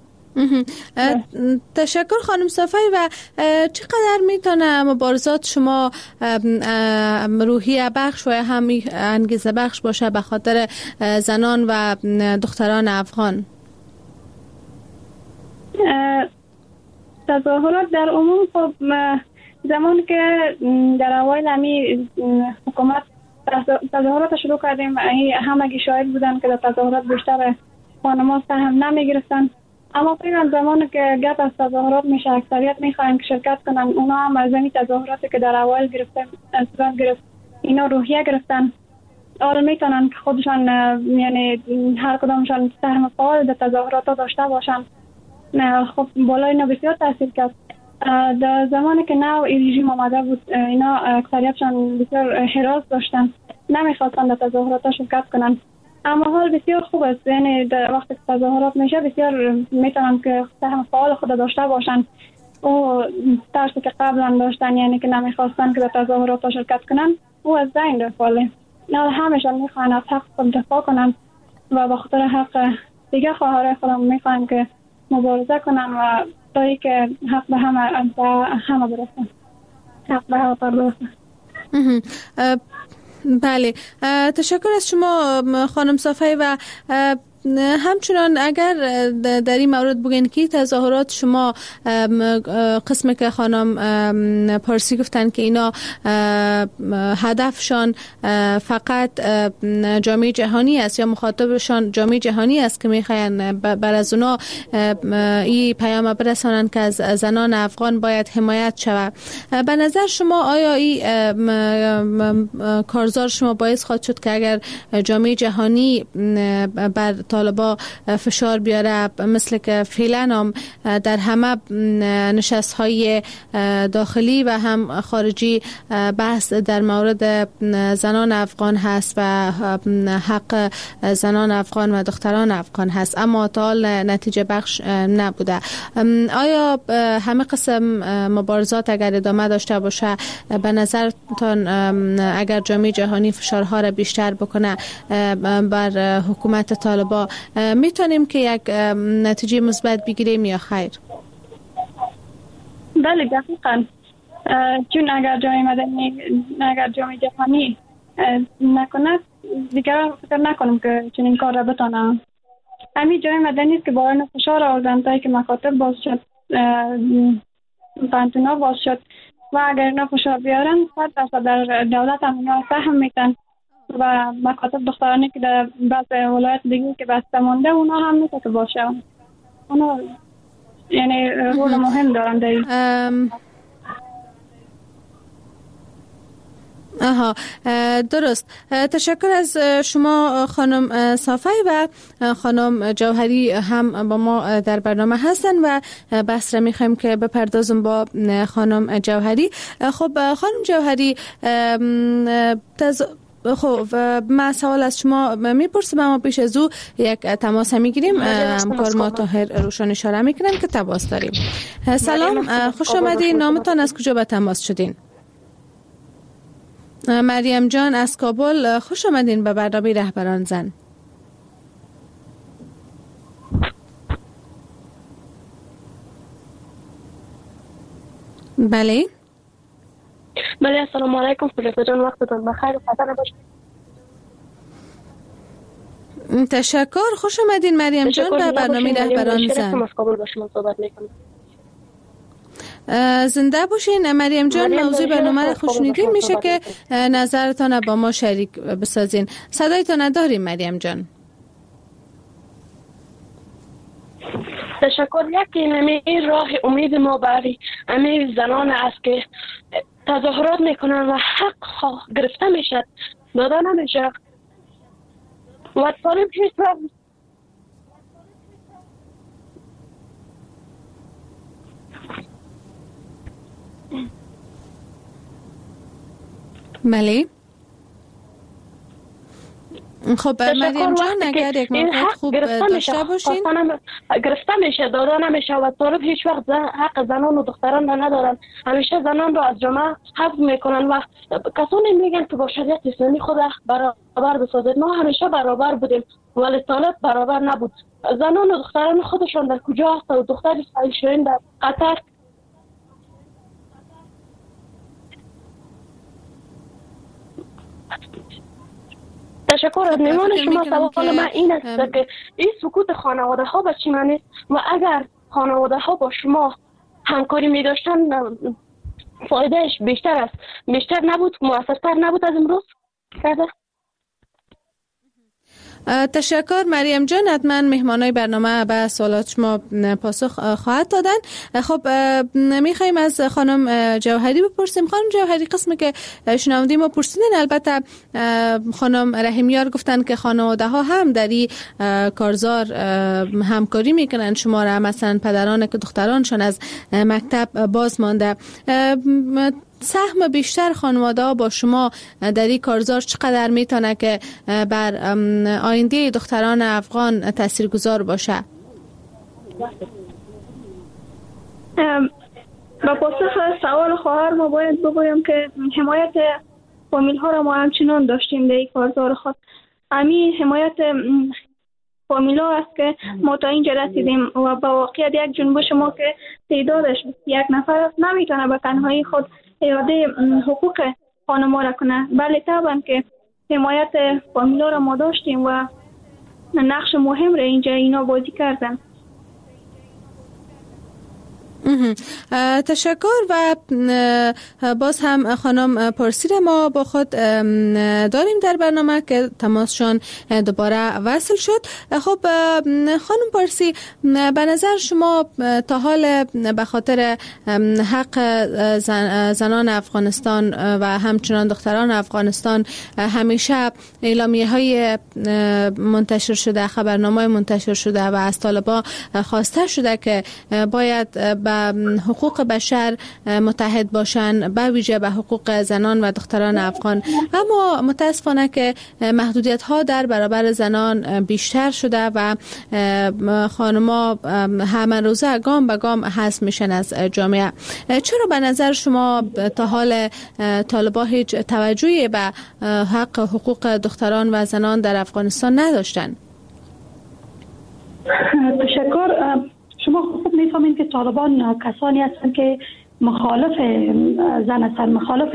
تشکر خانم صفایی. و چقدر میتونه مبارزات شما روحیه بخش و هم انگیزه بخش باشه به خاطر زنان و دختران افغان؟ تظاهرات در عموم خب زمان که در اوایل همی حکومت تظاهرات شروع کردیم، همگی شاهد بودن که در تظاهرات بیشتر خانم‌ها سهم نمیگرفتن، اما فکر زمانی که گپ از تظاهرات میشه اکثریت میخواین که شرکت کنن. اونا هم از این تظاهراتی که در اول صورت گرفت اینا روحیه گرفتن، آره میتونن که خودشان یعنی هر کدامشان سهم فعال در تظاهرات داشته باشن. خب بالای اینا بسیار تاثیر کرد. در زمانی که نو رژیم آمده بود، اینا اکثریتشان بسیار حراس داشتن، نمیخواستن در تظاهرات شرکت کنن. اما حال بسیار خوب است، یعنی در وقتی که تظاهرات میشه بسیار میتونن که سهم فعال خود داشته باشن. او ترسی که قبلا داشتن، یعنی که نمیخواستن که در تظاهرات شرکت کنن، او از بین رفته. نه همشان میخوان از حق خود دفاع کنن و به خاطر حق دیگه خواهرای خودم میخوان که مبارزه کنن و تا که حق به همه برسن، حق به همه برسن. بله، تشکر از شما خانم صفایی. و همچنان اگر در این مورد بگین که تظاهرات شما قسمی که خانم پارسی گفتن که اینا هدفشان فقط جامعه جهانی است یا مخاطبشان جامعه جهانی است که میخواین بر از اونا این پیام برسانن که از زنان افغان باید حمایت شود، به نظر شما آیا این کارزار شما باعث خواهد شد که اگر جامعه جهانی بر طالبا فشار بیاره، مثل که فعلا هم در همه نشست‌های داخلی و هم خارجی بحث در مورد زنان افغان هست و حق زنان افغان و دختران افغان هست، اما تا حال نتیجه بخش نبوده، آیا همه قسم مبارزات اگر ادامه داشته باشه به نظرتان اگر جامعه جهانی فشارها را بیشتر بکنه بر حکومت طالبان میتونیم که یک نتیجه مثبت بگیریم یا خیر؟ بله دقیقاً، چون اگر جامعه جهانی نکنه دیگر فکر نکنم که چنین کار را بتانم. همین جامعه مدنی است که باید فشار آوردن تا که مکاتب باز شد، پانتونا باز شد و اگر اینا فشار بیارن 100% در دولت هم اینا سهم میتن و مکاتب دخترانی که در بعض ولایت دیگه که بسته مونده اونا هم میشه که باشه، اونا یعنی رول مهم دارن در این. درست. تشکر از شما خانم صافی و خانم جوهری هم با ما در برنامه هستن و بحث را میخوایم که بپردازم با خانم جوهری. خب خانم جوهری، خب من سوال از شما میپرسم، اما پیش از او یک تماس میگیریم. همکار ما طاهر روشن اشاره میکنن که تماس داریم. سلام، خوش آمدین. نامتان از کجا به تماس شدین؟ مریم جان از کابل، خوش آمدین به برنامه رهبران زن. بله بله، السلام علیکم. فریفه جان وقتتون بخیر و خطر نباشید. تشکر، خوش آمدین مریم جان به برنامه رهبران زن. از کابل با شما صحبت میکنم. زنده باشین مریم جان. موضوع برنامه رو خوش شنیدین، میشه که نظرتان با ما شریک بسازین. صدایتان نداریم مریم جان. تشکر. یکی نمی راه امید ما برای همه زنان است که تظاهرات میکنن و حق گرفته میشد، داده نمیشه و طالب هیچ وقت بله. خب مریم جان اگر یک موقع خوب داشته باشین. گرفته میشه، داده نمیشه و طالب هیچ وقت حق زنان و دختران را ندارن. همیشه زنان را از جامعه حذف میکنن و کسانی میگن که با شریعت اسلامی خود برابر بسازید. ما همیشه برابر بودیم ولی طالب برابر نبود. زنان و دختران خودشان در کجا هست و دختر شیرین در قطر. تشکر از میمان شما. سوال من این است که این سکوت خانواده ها به چی معنی است و اگر خانواده ها با شما همکاری می داشتن فایدهش بیشتر نبود، موثرتر نبود از امروز کرده؟ تشکر مریم جان. حتما مهمانای برنامه به سوالات شما پاسخ خواهد دادن. خب میخوایم از خانم جوهری بپرسیم. خانم جوهری، قسمی که شنوندیم و پرسیدن، البته خانم رحیمیار گفتن که خانواده ها هم در این کارزار همکاری میکنن شما را، مثلا پدران که دخترانشان از مکتب باز مانده. سهم بیشتر خانواده ها با شما در این کارزار چقدر میتونه که بر آینده دختران افغان تاثیرگذار باشه؟ با پاسخ سوال خواهر ما باید بگویم که حمایت فامیل ها را ما همچنان داشتیم در این کارزار خود. همین حمایت فامیل ها است که ما تا اینجا رسیدیم و با واقعیت یک جنبش ما که تعدادش یک نفر نمیتونه به تنهایی خود اراده حقوق خانما را کنه، بله طبعا که حمایت فامیلا را ما داشتیم و نقش مهم را اینجا اینا بازی کردن. تشکر. و باز هم خانم پرسیر ما با خود داریم در برنامه که تماسشان دوباره وصل شد. خب خانم پرسی، به نظر شما تا حال به خاطر حق زنان افغانستان و همچنان دختران افغانستان همیشه اعلامیه های منتشر شده، خبرنامه منتشر شده و از طالبان خواسته شده که باید به حقوق بشر متحد باشن، به ویژه به حقوق زنان و دختران افغان. اما متاسفانه که محدودیت ها در برابر زنان بیشتر شده و خانما همه روزه گام به گام حذف میشن از جامعه. چرا به نظر شما تا حال طالبان هیچ توجهی به حق حقوق دختران و زنان در افغانستان نداشتن؟ تشکر. شما خوب میفهمید که طالبان کسانی هستند که مخالف زن هستند، مخالف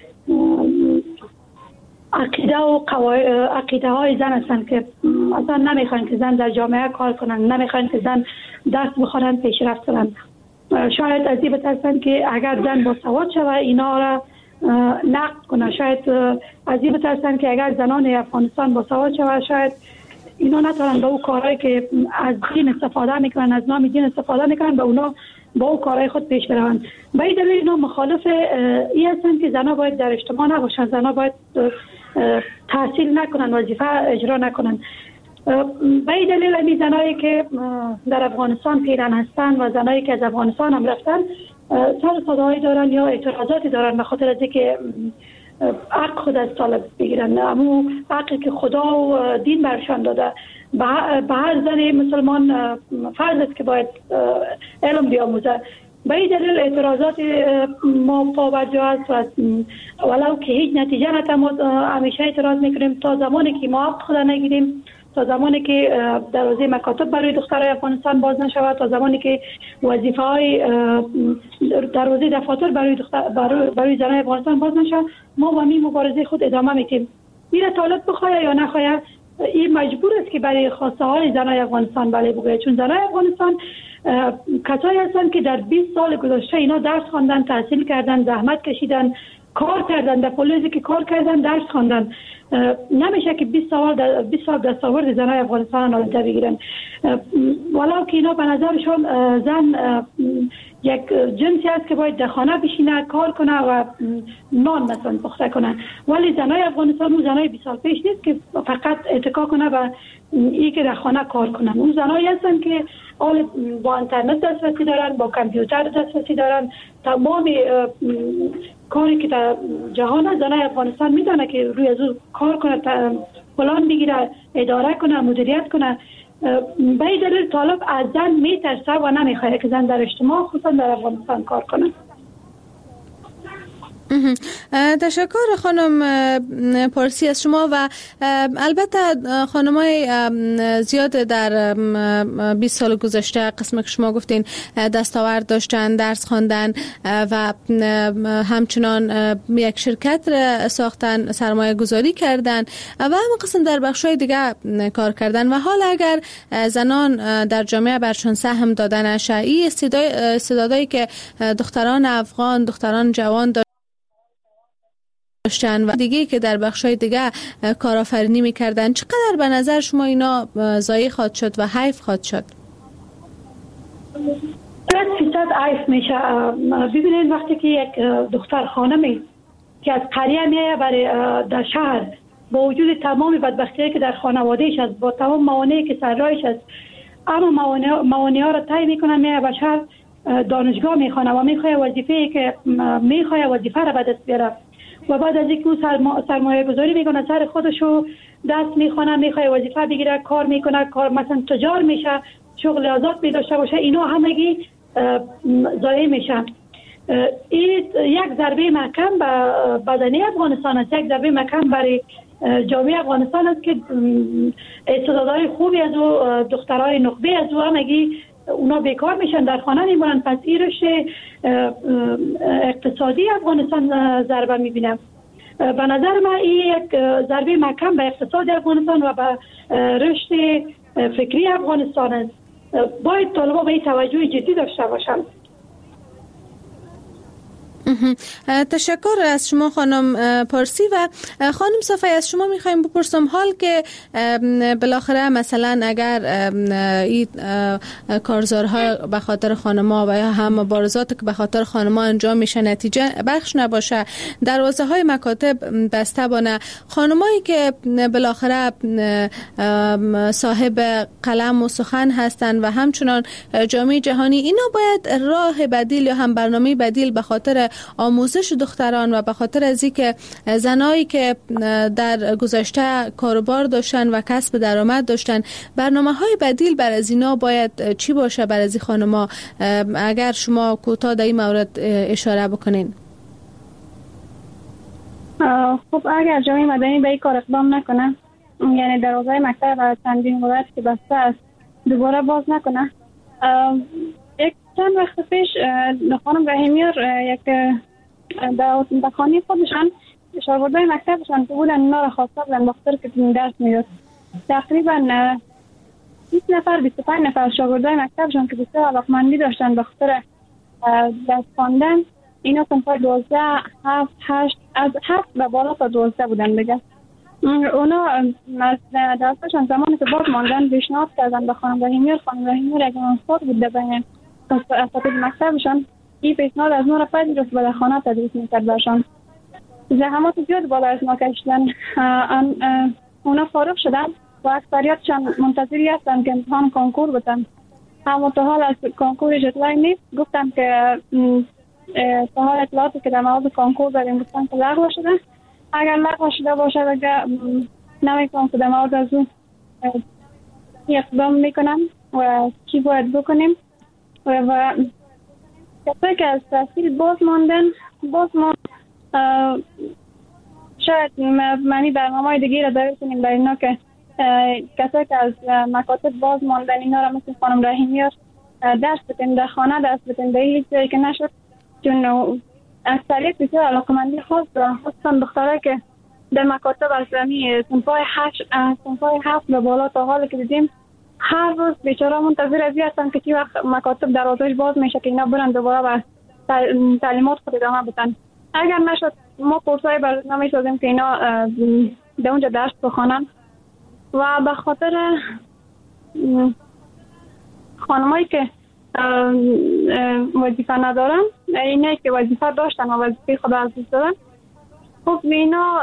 عقیده های زن هستند که اصلا نمیخواین که زن در جامعه کار کنند، نمیخواین که زن درس بخونن، پیشرفت کنند. شاید از این بترسند که اگر زن با سواد شود اینا را نقد کنند. شاید از این بترسند که اگر زنان افغانستان با سواد شود شاید اینا نتونن با اون کارهایی که از دین استفاده میکنن، از نام دین استفاده میکنن، با اونا با اون کارهای خود پیش بروند. به این دلیل اینا مخالف این هستن که زنها باید در اجتماع نباشن، زنها باید تحصیل نکنن، وظیفه اجرا نکنن. به این دلیل این زنایی که در افغانستان پیرن هستن و زنایی که از افغانستان هم رفتن سر صدایی دارن یا اعتراضاتی دارن به خاطر از اینکه حق خود از طالب بگیرن، امو حقی که خدا و دین برشان داده به هر زن مسلمان فرض است که باید علم بیاموزه. به این دلیل اعتراضات ما پابرجا است و ولو که هیچ نتیجه نتمود همیشه اعتراض میکنیم تا زمانی که ما حق خود نگیریم، تا زمانی که دروازه مکاتب برای دخترای افغانستان باز نشود، تا زمانی که وظیفه های دروازه دفاتر برای زنای افغانستان باز نشود، ما با این مبارزه خود ادامه میدیم. میره طالب بخواه یا نخواه، این مجبور است که برای خواسته های زنای افغانستان بله بگه، چون زنای افغانستان کسایی هستند که در 20 سال گذشته اینا درس خواندن، تحصیل کردن، زحمت کشیدن، کار کردن، در پلیسی که کار کردن، درس خواندن. نمیشه که 20 سال دستاورد زنای افغانستان نادیده بگیرن. ولو که اینا به نظرشون زن یک جنسی است که باید در خانه بشینه، کار کنه و نان مثلا پخته کنه، ولی زنای افغانستان اون زنای 20 سال پیش نیست که فقط اتکا کنه و این که در خانه کار کنن. اون زنایی هستن که با اینترنت دسترسی دارن، با کامپیوتر دسترسی دارن، تمام کاری که در جهان زنای افغانستان میدونه که روی از اون کار کنه، پلان بگیره، اداره کنه، مدیریت کنه. به این دلیل طالب از زن میترسه و نمیخواد که زن در اجتماع خصوصا در افغانستان کار کنه. تشکر خانم پارسی از شما. و البته خانمای زیاد در 20 سال گذشته قسم که شما گفتین دستاورد داشتن، درس خواندن و همچنان یک شرکت ساختن، سرمایه گذاری کردن و همه قسم در بخشای دیگه کار کردن و حال اگر زنان در جامعه برشان سهم دادن شرعی، استعدادایی که دختران افغان، دختران جوان داشتن و دیگه که در بخشای دیگه کارآفرینی میکردن، چقدر به نظر شما اینا ضایع خواهد شد و حیف خواهد شد؟ 100% حیف میشه. ببینید وقتی که یک دختر خانمی که از قریه میایه برای در شهر، با وجود تمام بدبختی‌هایی که در خانوادهش هست، با تمام موانعی که سر راهش هست، اما موانع ها را طی میکنه، میایه به شهر، دانشگاه میخونه و میخواد وظیفه‌ای که میخواد وظیفه را به دست بیاره و بعد از اینکه سرمایه گذاری میکنه، سر خودشو دست میخونه، میخواد وظیفه بگیره، کار میکنه، کار مثلا تجار میشه، شغل آزاد میداشته باشه، اینا همگی ضایع میشن. این یک ضربه محکم به بدنه افغانستان است، یک ضربه محکم برای جامعه افغانستان است که استعدادهای خوبی از او، دخترای نخبه از او همگی اونا بیکار میشن، در خانه میمونن. پس این رشد اقتصادی افغانستان ضربه میبینم. به نظر من این یک ضربه محکم به اقتصاد افغانستان و به رشد فکری افغانستان است. باید طالبا به این توجه جدی داشته باشن. تشکر از شما خانم پارسی. و خانم صفایی از شما میخوایم بپرسم، حال که بالاخره مثلا اگر این کارزارها به خاطر خانم‌ها و یا هم مبارزات که به خاطر خانم‌ها انجام میشه نتیجه بخش نباشه، دروازه های مکاتب بسته بانه، خانمایی که بالاخره صاحب قلم و سخن هستند و همچنان جامعه جهانی، اینا باید راه بدیل یا هم برنامه بدیل به خاطر آموزش دختران و به خاطر از اینکه زنایی که در گذشته کاروبار داشتن و کسب درآمد داشتن، برنامه‌های بدیل بر از اینا باید چی باشه بر از این خانم‌ها؟ اگر شما کوتاه در این مورد اشاره بکنین. خب اگر جامعه مدنی به این کار اقدام نکنه، یعنی دروازه مکتب و چندین مدت که بسته است دوباره باز نکنه، یک چند وقت پیش خانم رحیمیار یک در خانه خودشان شاگردای مکتبشان که بودن اینا را خواسته بودن دختر که درس میداد، تقریبا 20 نفر 25 نفر شاگردای مکتبشان که بسیار علاقمندی داشتن به خاطر درس خواندن، اینا صنفای 12 7 8 از 7 به بالا تا 12 بودن دیگه. اونا درسشان زمانی که باز ماندن پیشنهاد کردن به خانم رحیمیار. خانم رحیمیار اگه استاد بود بین اساتید مکتبشان، این پیشنهاد از ما را پذیرفت و در خانه تدریس میکرد برشان. زحمات زیاد بالا از ما کشیدن. اونا فارغ شدن و اکثریتشان منتظری هستن که امتحان کنکور بدن، اما تا حال از کنکور اطلاعی نیست. گفتم که تا حال اطلاعاتی که در مورد کنکور داریم گفتن که لغو شده اگر لغو شده باشه دیگه نمیتونم که در مورد از اون اقدام میکنم و چی باید بکنیم و کسایی که از تحصیل باز ماندن شاید منی برنامه دیگه را داریم کنیم برای اینا که کسایی که از مکاتب باز ماندن اینا را مثل خانم رحیمیار درس بتیم در خانه درس بتیم در هیچ جایی که نشد، چون اکثریت بسیار علاقمندی خاص دارن، خصوصا دخترایی که در مکاتب از صنفای 7 به بالا تا حالی که دیدیم هر روز بیچاره منتظر ازی هستن که چی وقت مکاتب دروازش باز میشه که اینا برن دوباره به تعلیمات خود ادامه بدن. اگر نشد ما کورسای برنامه سازیم که اینا در اونجا درس بخوانن و به خاطر خانمایی که وظیفه ندارن، اینایی که وظیفه داشتن و وظیفه خود از دست دادن، خب اینا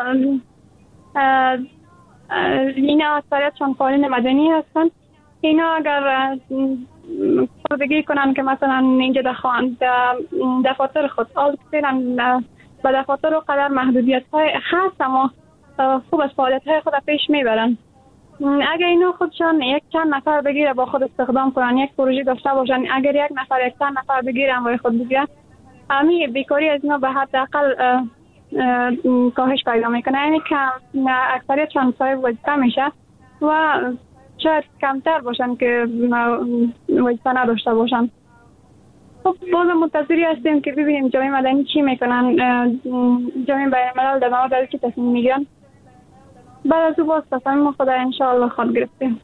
اکثریتشان فعالین مدنی هستن. اینا اگر بگی کنن که مثلا اینجا دفاتر خود به دفاتر و قدر محدودیت های هست اما خوب از فعالیت های خود پیش میبرن. اگر اینا خودشان یک چند نفر بگیره با خود استخدام کنن، یک پروژه داشته باشن، اگر یک چند نفر بگیرن و خود بگیرن، همین بیکاری از اینا به حداقل کاهش پیدا میکنه. یعنی که اکثریت چند صاحب وظیفه میشه و شاید کمتر باشن که وظیفه نداشته باشن. خب باز منتظری هستیم که ببینیم جامعه مدنی چی میکنن، جامعه بین‌الملل در مورد چی تصمیم میگیرن. بعد از او باز تصمیم خدا انشاءالله خود گرفتیم.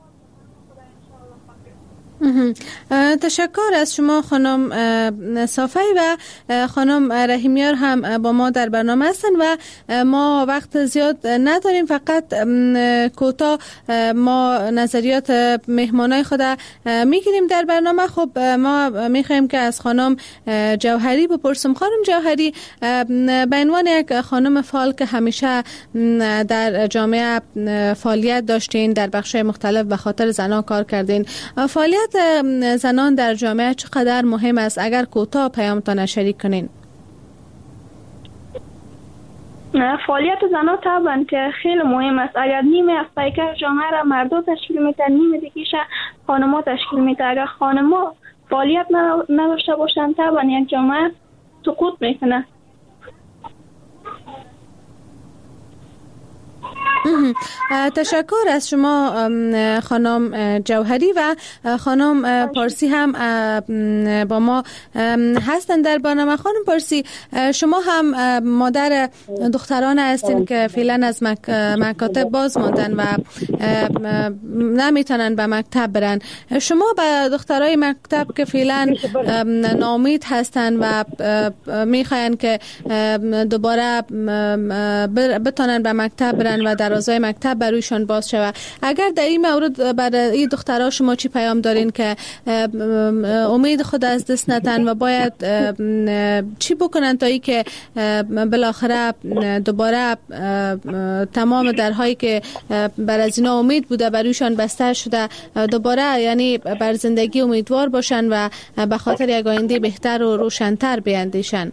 تشکر از شما خانم صافی و خانم رحیمیار هم با ما در برنامه هستن و ما وقت زیاد نداریم، فقط کوتاه ما نظریات مهمانای خود میگیریم در برنامه. خب ما میخوایم که از خانم جوهری بپرسم. خانم جوهری، به عنوان یک خانم فعال که همیشه در جامعه فعالیت داشتین، در بخش‌های مختلف به خاطر زنان کار کردین، فعالیت زنان در جامعه چقدر مهم است؟ اگر کوتاه پیامتان شریک کنین. فعالیت زنان طبعا که خیلی مهم است. اگر نیمه از پیکر جامعه را مردو تشکیل میتن، نیمه دیگیش خانم‌ها تشکیل میتن. اگر خانم‌ها فعالیت نداشته باشن طبعا یک جامعه سقوط میکنه. تشکر از شما خانم جوهری و خانم پارسی هم با ما هستن در برنامه. خانم پارسی، شما هم مادر دختران هستین که فعلا از مکاتب باز ماندن و نمیتونن به مکتب برن. شما به دخترای مکتب که فعلا ناامید هستن و میخواین که دوباره بتونن به مکتب برن و دروازه مکتب برویشان باز شود، اگر در این مورد برای این دخترها شما چی پیام دارین که امید خود از دست ندن و باید چی بکنن تا ای که بالاخره دوباره تمام درهایی که بر از اینا امید بوده برویشان بسته شده دوباره یعنی بر زندگی امیدوار باشن و به خاطر یک آینده بهتر و روشن‌تر بیاندیشن؟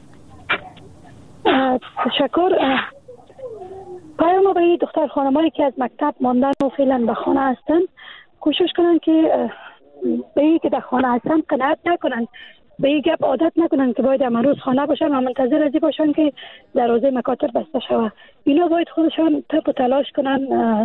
تشکر. پیام به دختر خانمایی که از مکتب ماندن و فعلا به خانه هستن، کوشش کنن که به این که در خانه هستن قناعت نکنن، به این گپ عادت نکنن که باید امروز خانه باشن و منتظر ازی باشن که دروازه مکاتب بسته شود. اینا باید خودشان تپ و تلاش کنن.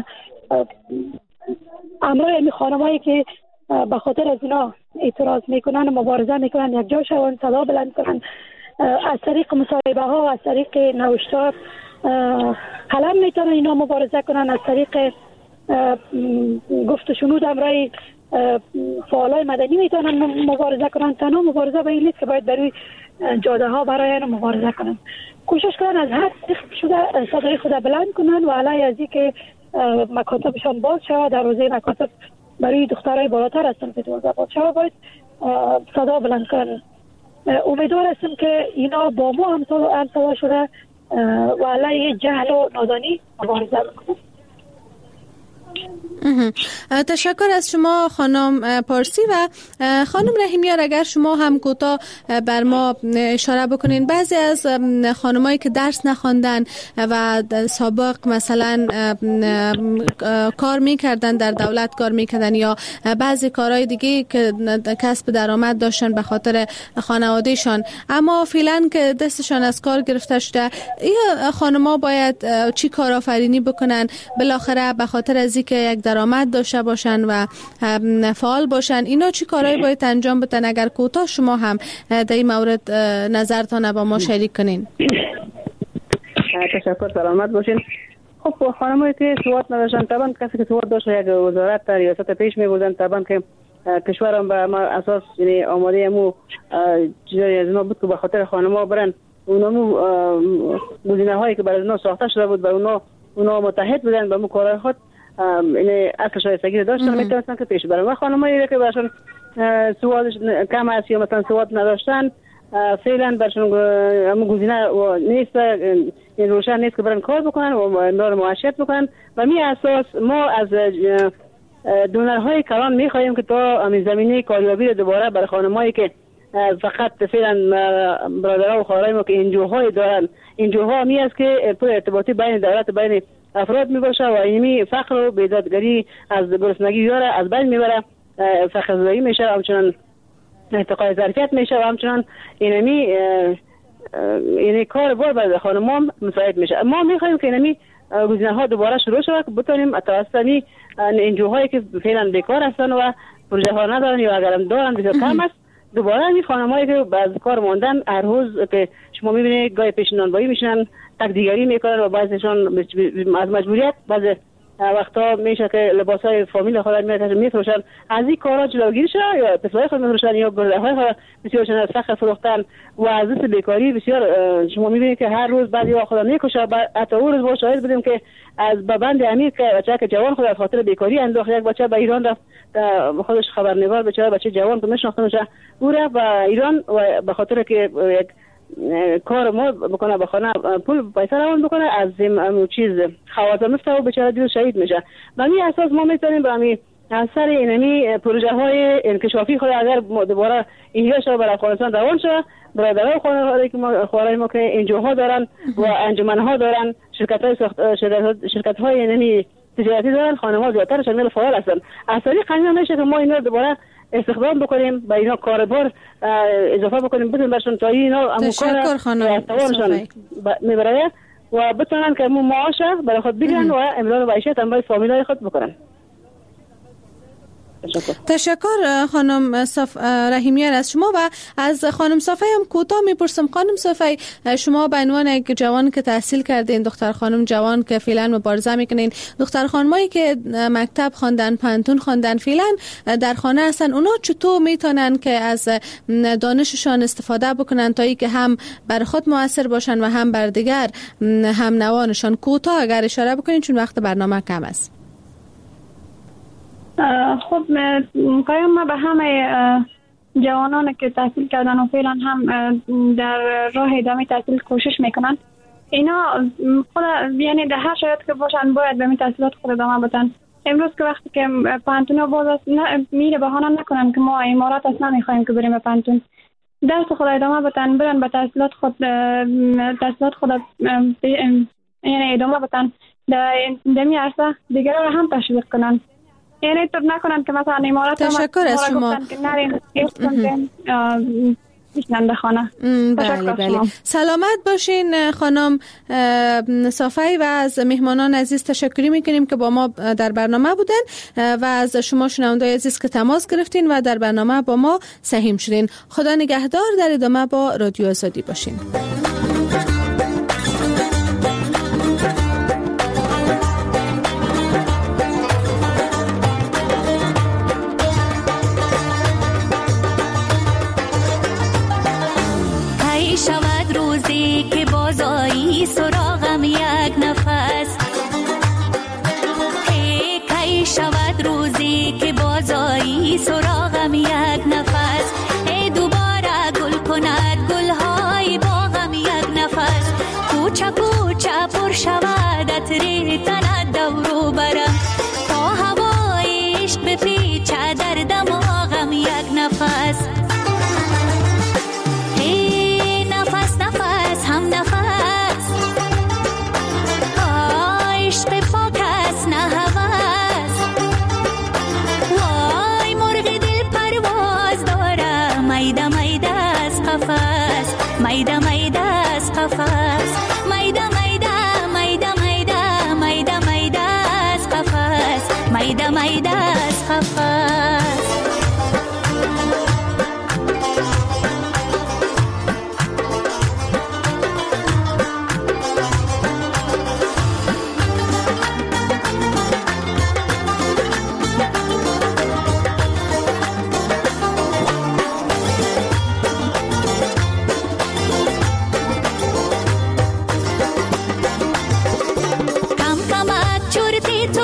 امروز این خانمایی که به خاطر از اینا اعتراض میکنن و مبارزه میکنن یک جا شون، صدا بلند کنن، از طریق مصاحبه ها و از طریق نوشتار قلم میتونن اینا مبارزه کنن، از طریق گفت و شنود امرای فعالای مدنی میتونن مبارزه کنن. تنها مبارزه به این نیست که باید بروی جاده ها برای مبارزه کنن. کوشش کنن از هر شده صدای خود بلند کنن و علی از این که مکاتبشان باز شود، دروازه مکاتب برای دخترای بالاتر هستن که دروازه باز شود باید صدا بلند کنن. امیدوار هستم که اینا با ما هم صدا شده و علیه جهل و نادانی مبارزه بکنن. تشکر از شما خانم پارسی. و خانم رحیمیار اگر شما هم کوتاه بر ما اشاره بکنین، بعضی از خانمایی که درس نخواندن و سابق مثلا کار میکردن، در دولت کار میکردن یا بعضی کارهای دیگه که کسب درآمد داشتن به خاطر خانوادهشان، اما فعلا که دستشان از کار گرفته شده، این خانم‌ها باید چی کارآفرینی بکنن بالاخره به خاطر از اینکه یک درآمد داشته باشن و فعال باشن؟ اینا چی کارهایی باید انجام بدن؟ اگر کوتاه شما هم در این مورد نظرتان با ما شریک کنین. تشکر، سلامت باشین. خب خانمایی که سواد نداشتن، طبعا کسی که سواد داشت یک وزارت در ریاست پیش می‌بردن، طبعا که کشورم به ما اساس یعنی آماده مو چیزایی از ما بود که به خاطر خانم‌ها برن اونمو گزینه‌هایی که برای اونا ساخته شده بود و اونا متحد بودن به مو کارهای خود، یعنی اصل شایستگی داشتن، میتونستن که پیش برن. و خانمایی که برشون سوادش کم است یا مثلا سواد نداشتن، فعلا برشون همون گزینه نیست، این روشن نیست که برن کار بکنن و نار معاشرت بکنن. و می اساس ما از دونرهای کلان میخواهیم که تا همین زمینه کاریابی دوباره برای خانمایی که فقط فعلا برادرها و خواهرای ما که انجوهای دارن، انجوها می است که پر ارتباطی بین دولت بین افراد می باشه و اینمی فقر و بیدادگری از گرسنگی یاره از بین میبره، فقر زدایی میشه، همچنان ارتقای ظرفیت میشه و همچنان اینمی یعنی کار بار برای خانم‌ها مساعد میشه. ما میخوایم که اینمی گزینه‌ها دوباره شروع شود که بتونیم توسط انجوهایی که فعلا بیکار هستن و پروژه ها ندارن یا اگرم دارن بسیار کم است، دوباره این خانم‌هایی که از کار ماندن هر روز که شما می‌بینید گاهی پیش نانوایی میشنن، تکدیگری میکنن و بعضیشون از مجبوریت بعض وقتا میشه که لباسای فامیل خود میفروشن، از این کارا جلوگیری شه یا طفلای خود میفروشن یا گردهای خود بسیارشون از فقر فروختن و از بیکاری بسیار شما میبینید که هر روز بعضی وقتا میکشه. حتی اون روز با شاهد بودیم که از بند امیر که بچه که جوان خود از خاطر بیکاری انداخت، یک بچه به ایران رفت، خودش خبرنگار بچه جوان که میشناختنش او رفت به ایران و به خاطر که یک کار ما بکنه به خانه پول پیسه روان بکنه از این چیز خوازه مفته و بچه دیو شهید میشه. و این اساس ما میتونیم به همین اثر اینمی پروژه های انکشافی خود اگر دوباره اینجا شد برای افغانستان روان شد، برادرها خواهرای ما که انجوها دارن و انجمنها دارن، شرکت های اینمی تجارتی دارن، خانم‌ها زیادتر شامل فعال هستن. از طریق همین میشه که ما اینا دوباره استخدام بکنیم، با اینا کاربار اضافه بکنیم، بدون برشون تا اینا همون کار میبره و بتونن که همون معاش برای خود بگیرن و امرار معیشت هم برای فامیلای خود بکنن. تشکر خانم رحیمیار از شما. و از خانم صافی هم کوتاه میپرسم. خانم صافی، شما به عنوان یک جوان که تحصیل کردین، دختر خانم جوان که فعلا مبارزه میکنین، دختر خانمایی که مکتب خواندن، پانتون خواندن، فعلا در خانه هستن، اونا چطور میتونن که از دانششان استفاده بکنن تا اینکه هم بر خود مؤثر باشن و هم بر دیگر هم نوانشان؟ کوتاه اگر اشاره بکنین چون وقت برنامه کم است. خب میخوایم ما به همه جوانان که تحصیل کردن و فعلا هم در راه ادامه تحصیل کوشش میکنن، اینا خود یعنی در هر شرایط که باشن باید به تحصیلات خود ادامه بدن. امروز که وقتی که پانتون باز است میره بهانه نکنن که ما امارات اصلا نمیخوایم که بریم به پانتون، درس خود ادامه بدن، برن به تحصیلات خود یعنی ادامه بدن، در دمی عرصه دیگر رو هم تشویق کنن، یعنی تو نکنن که مثلا امارات تشکر از شما. بله. سلامت باشین خانم صافی و از مهمانان عزیز تشکری میکنیم که با ما در برنامه بودن و از شما شنوندای عزیز که تماس گرفتین و در برنامه با ما سهیم شدین. خدا نگهدار. در ادامه با رادیو آزادی باشین. شود روزی که بازایی سراغم یک نفس، کی شود روزی که بازایی سراغم یک نفس، دوباره گل کند گلهای باغم قفس میده میده میده میده میده میده از قفس میده میده از قفس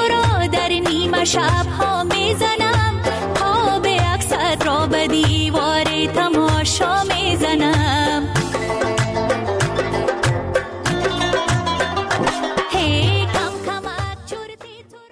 شب ها میزنم خواب اکثر را به دیوار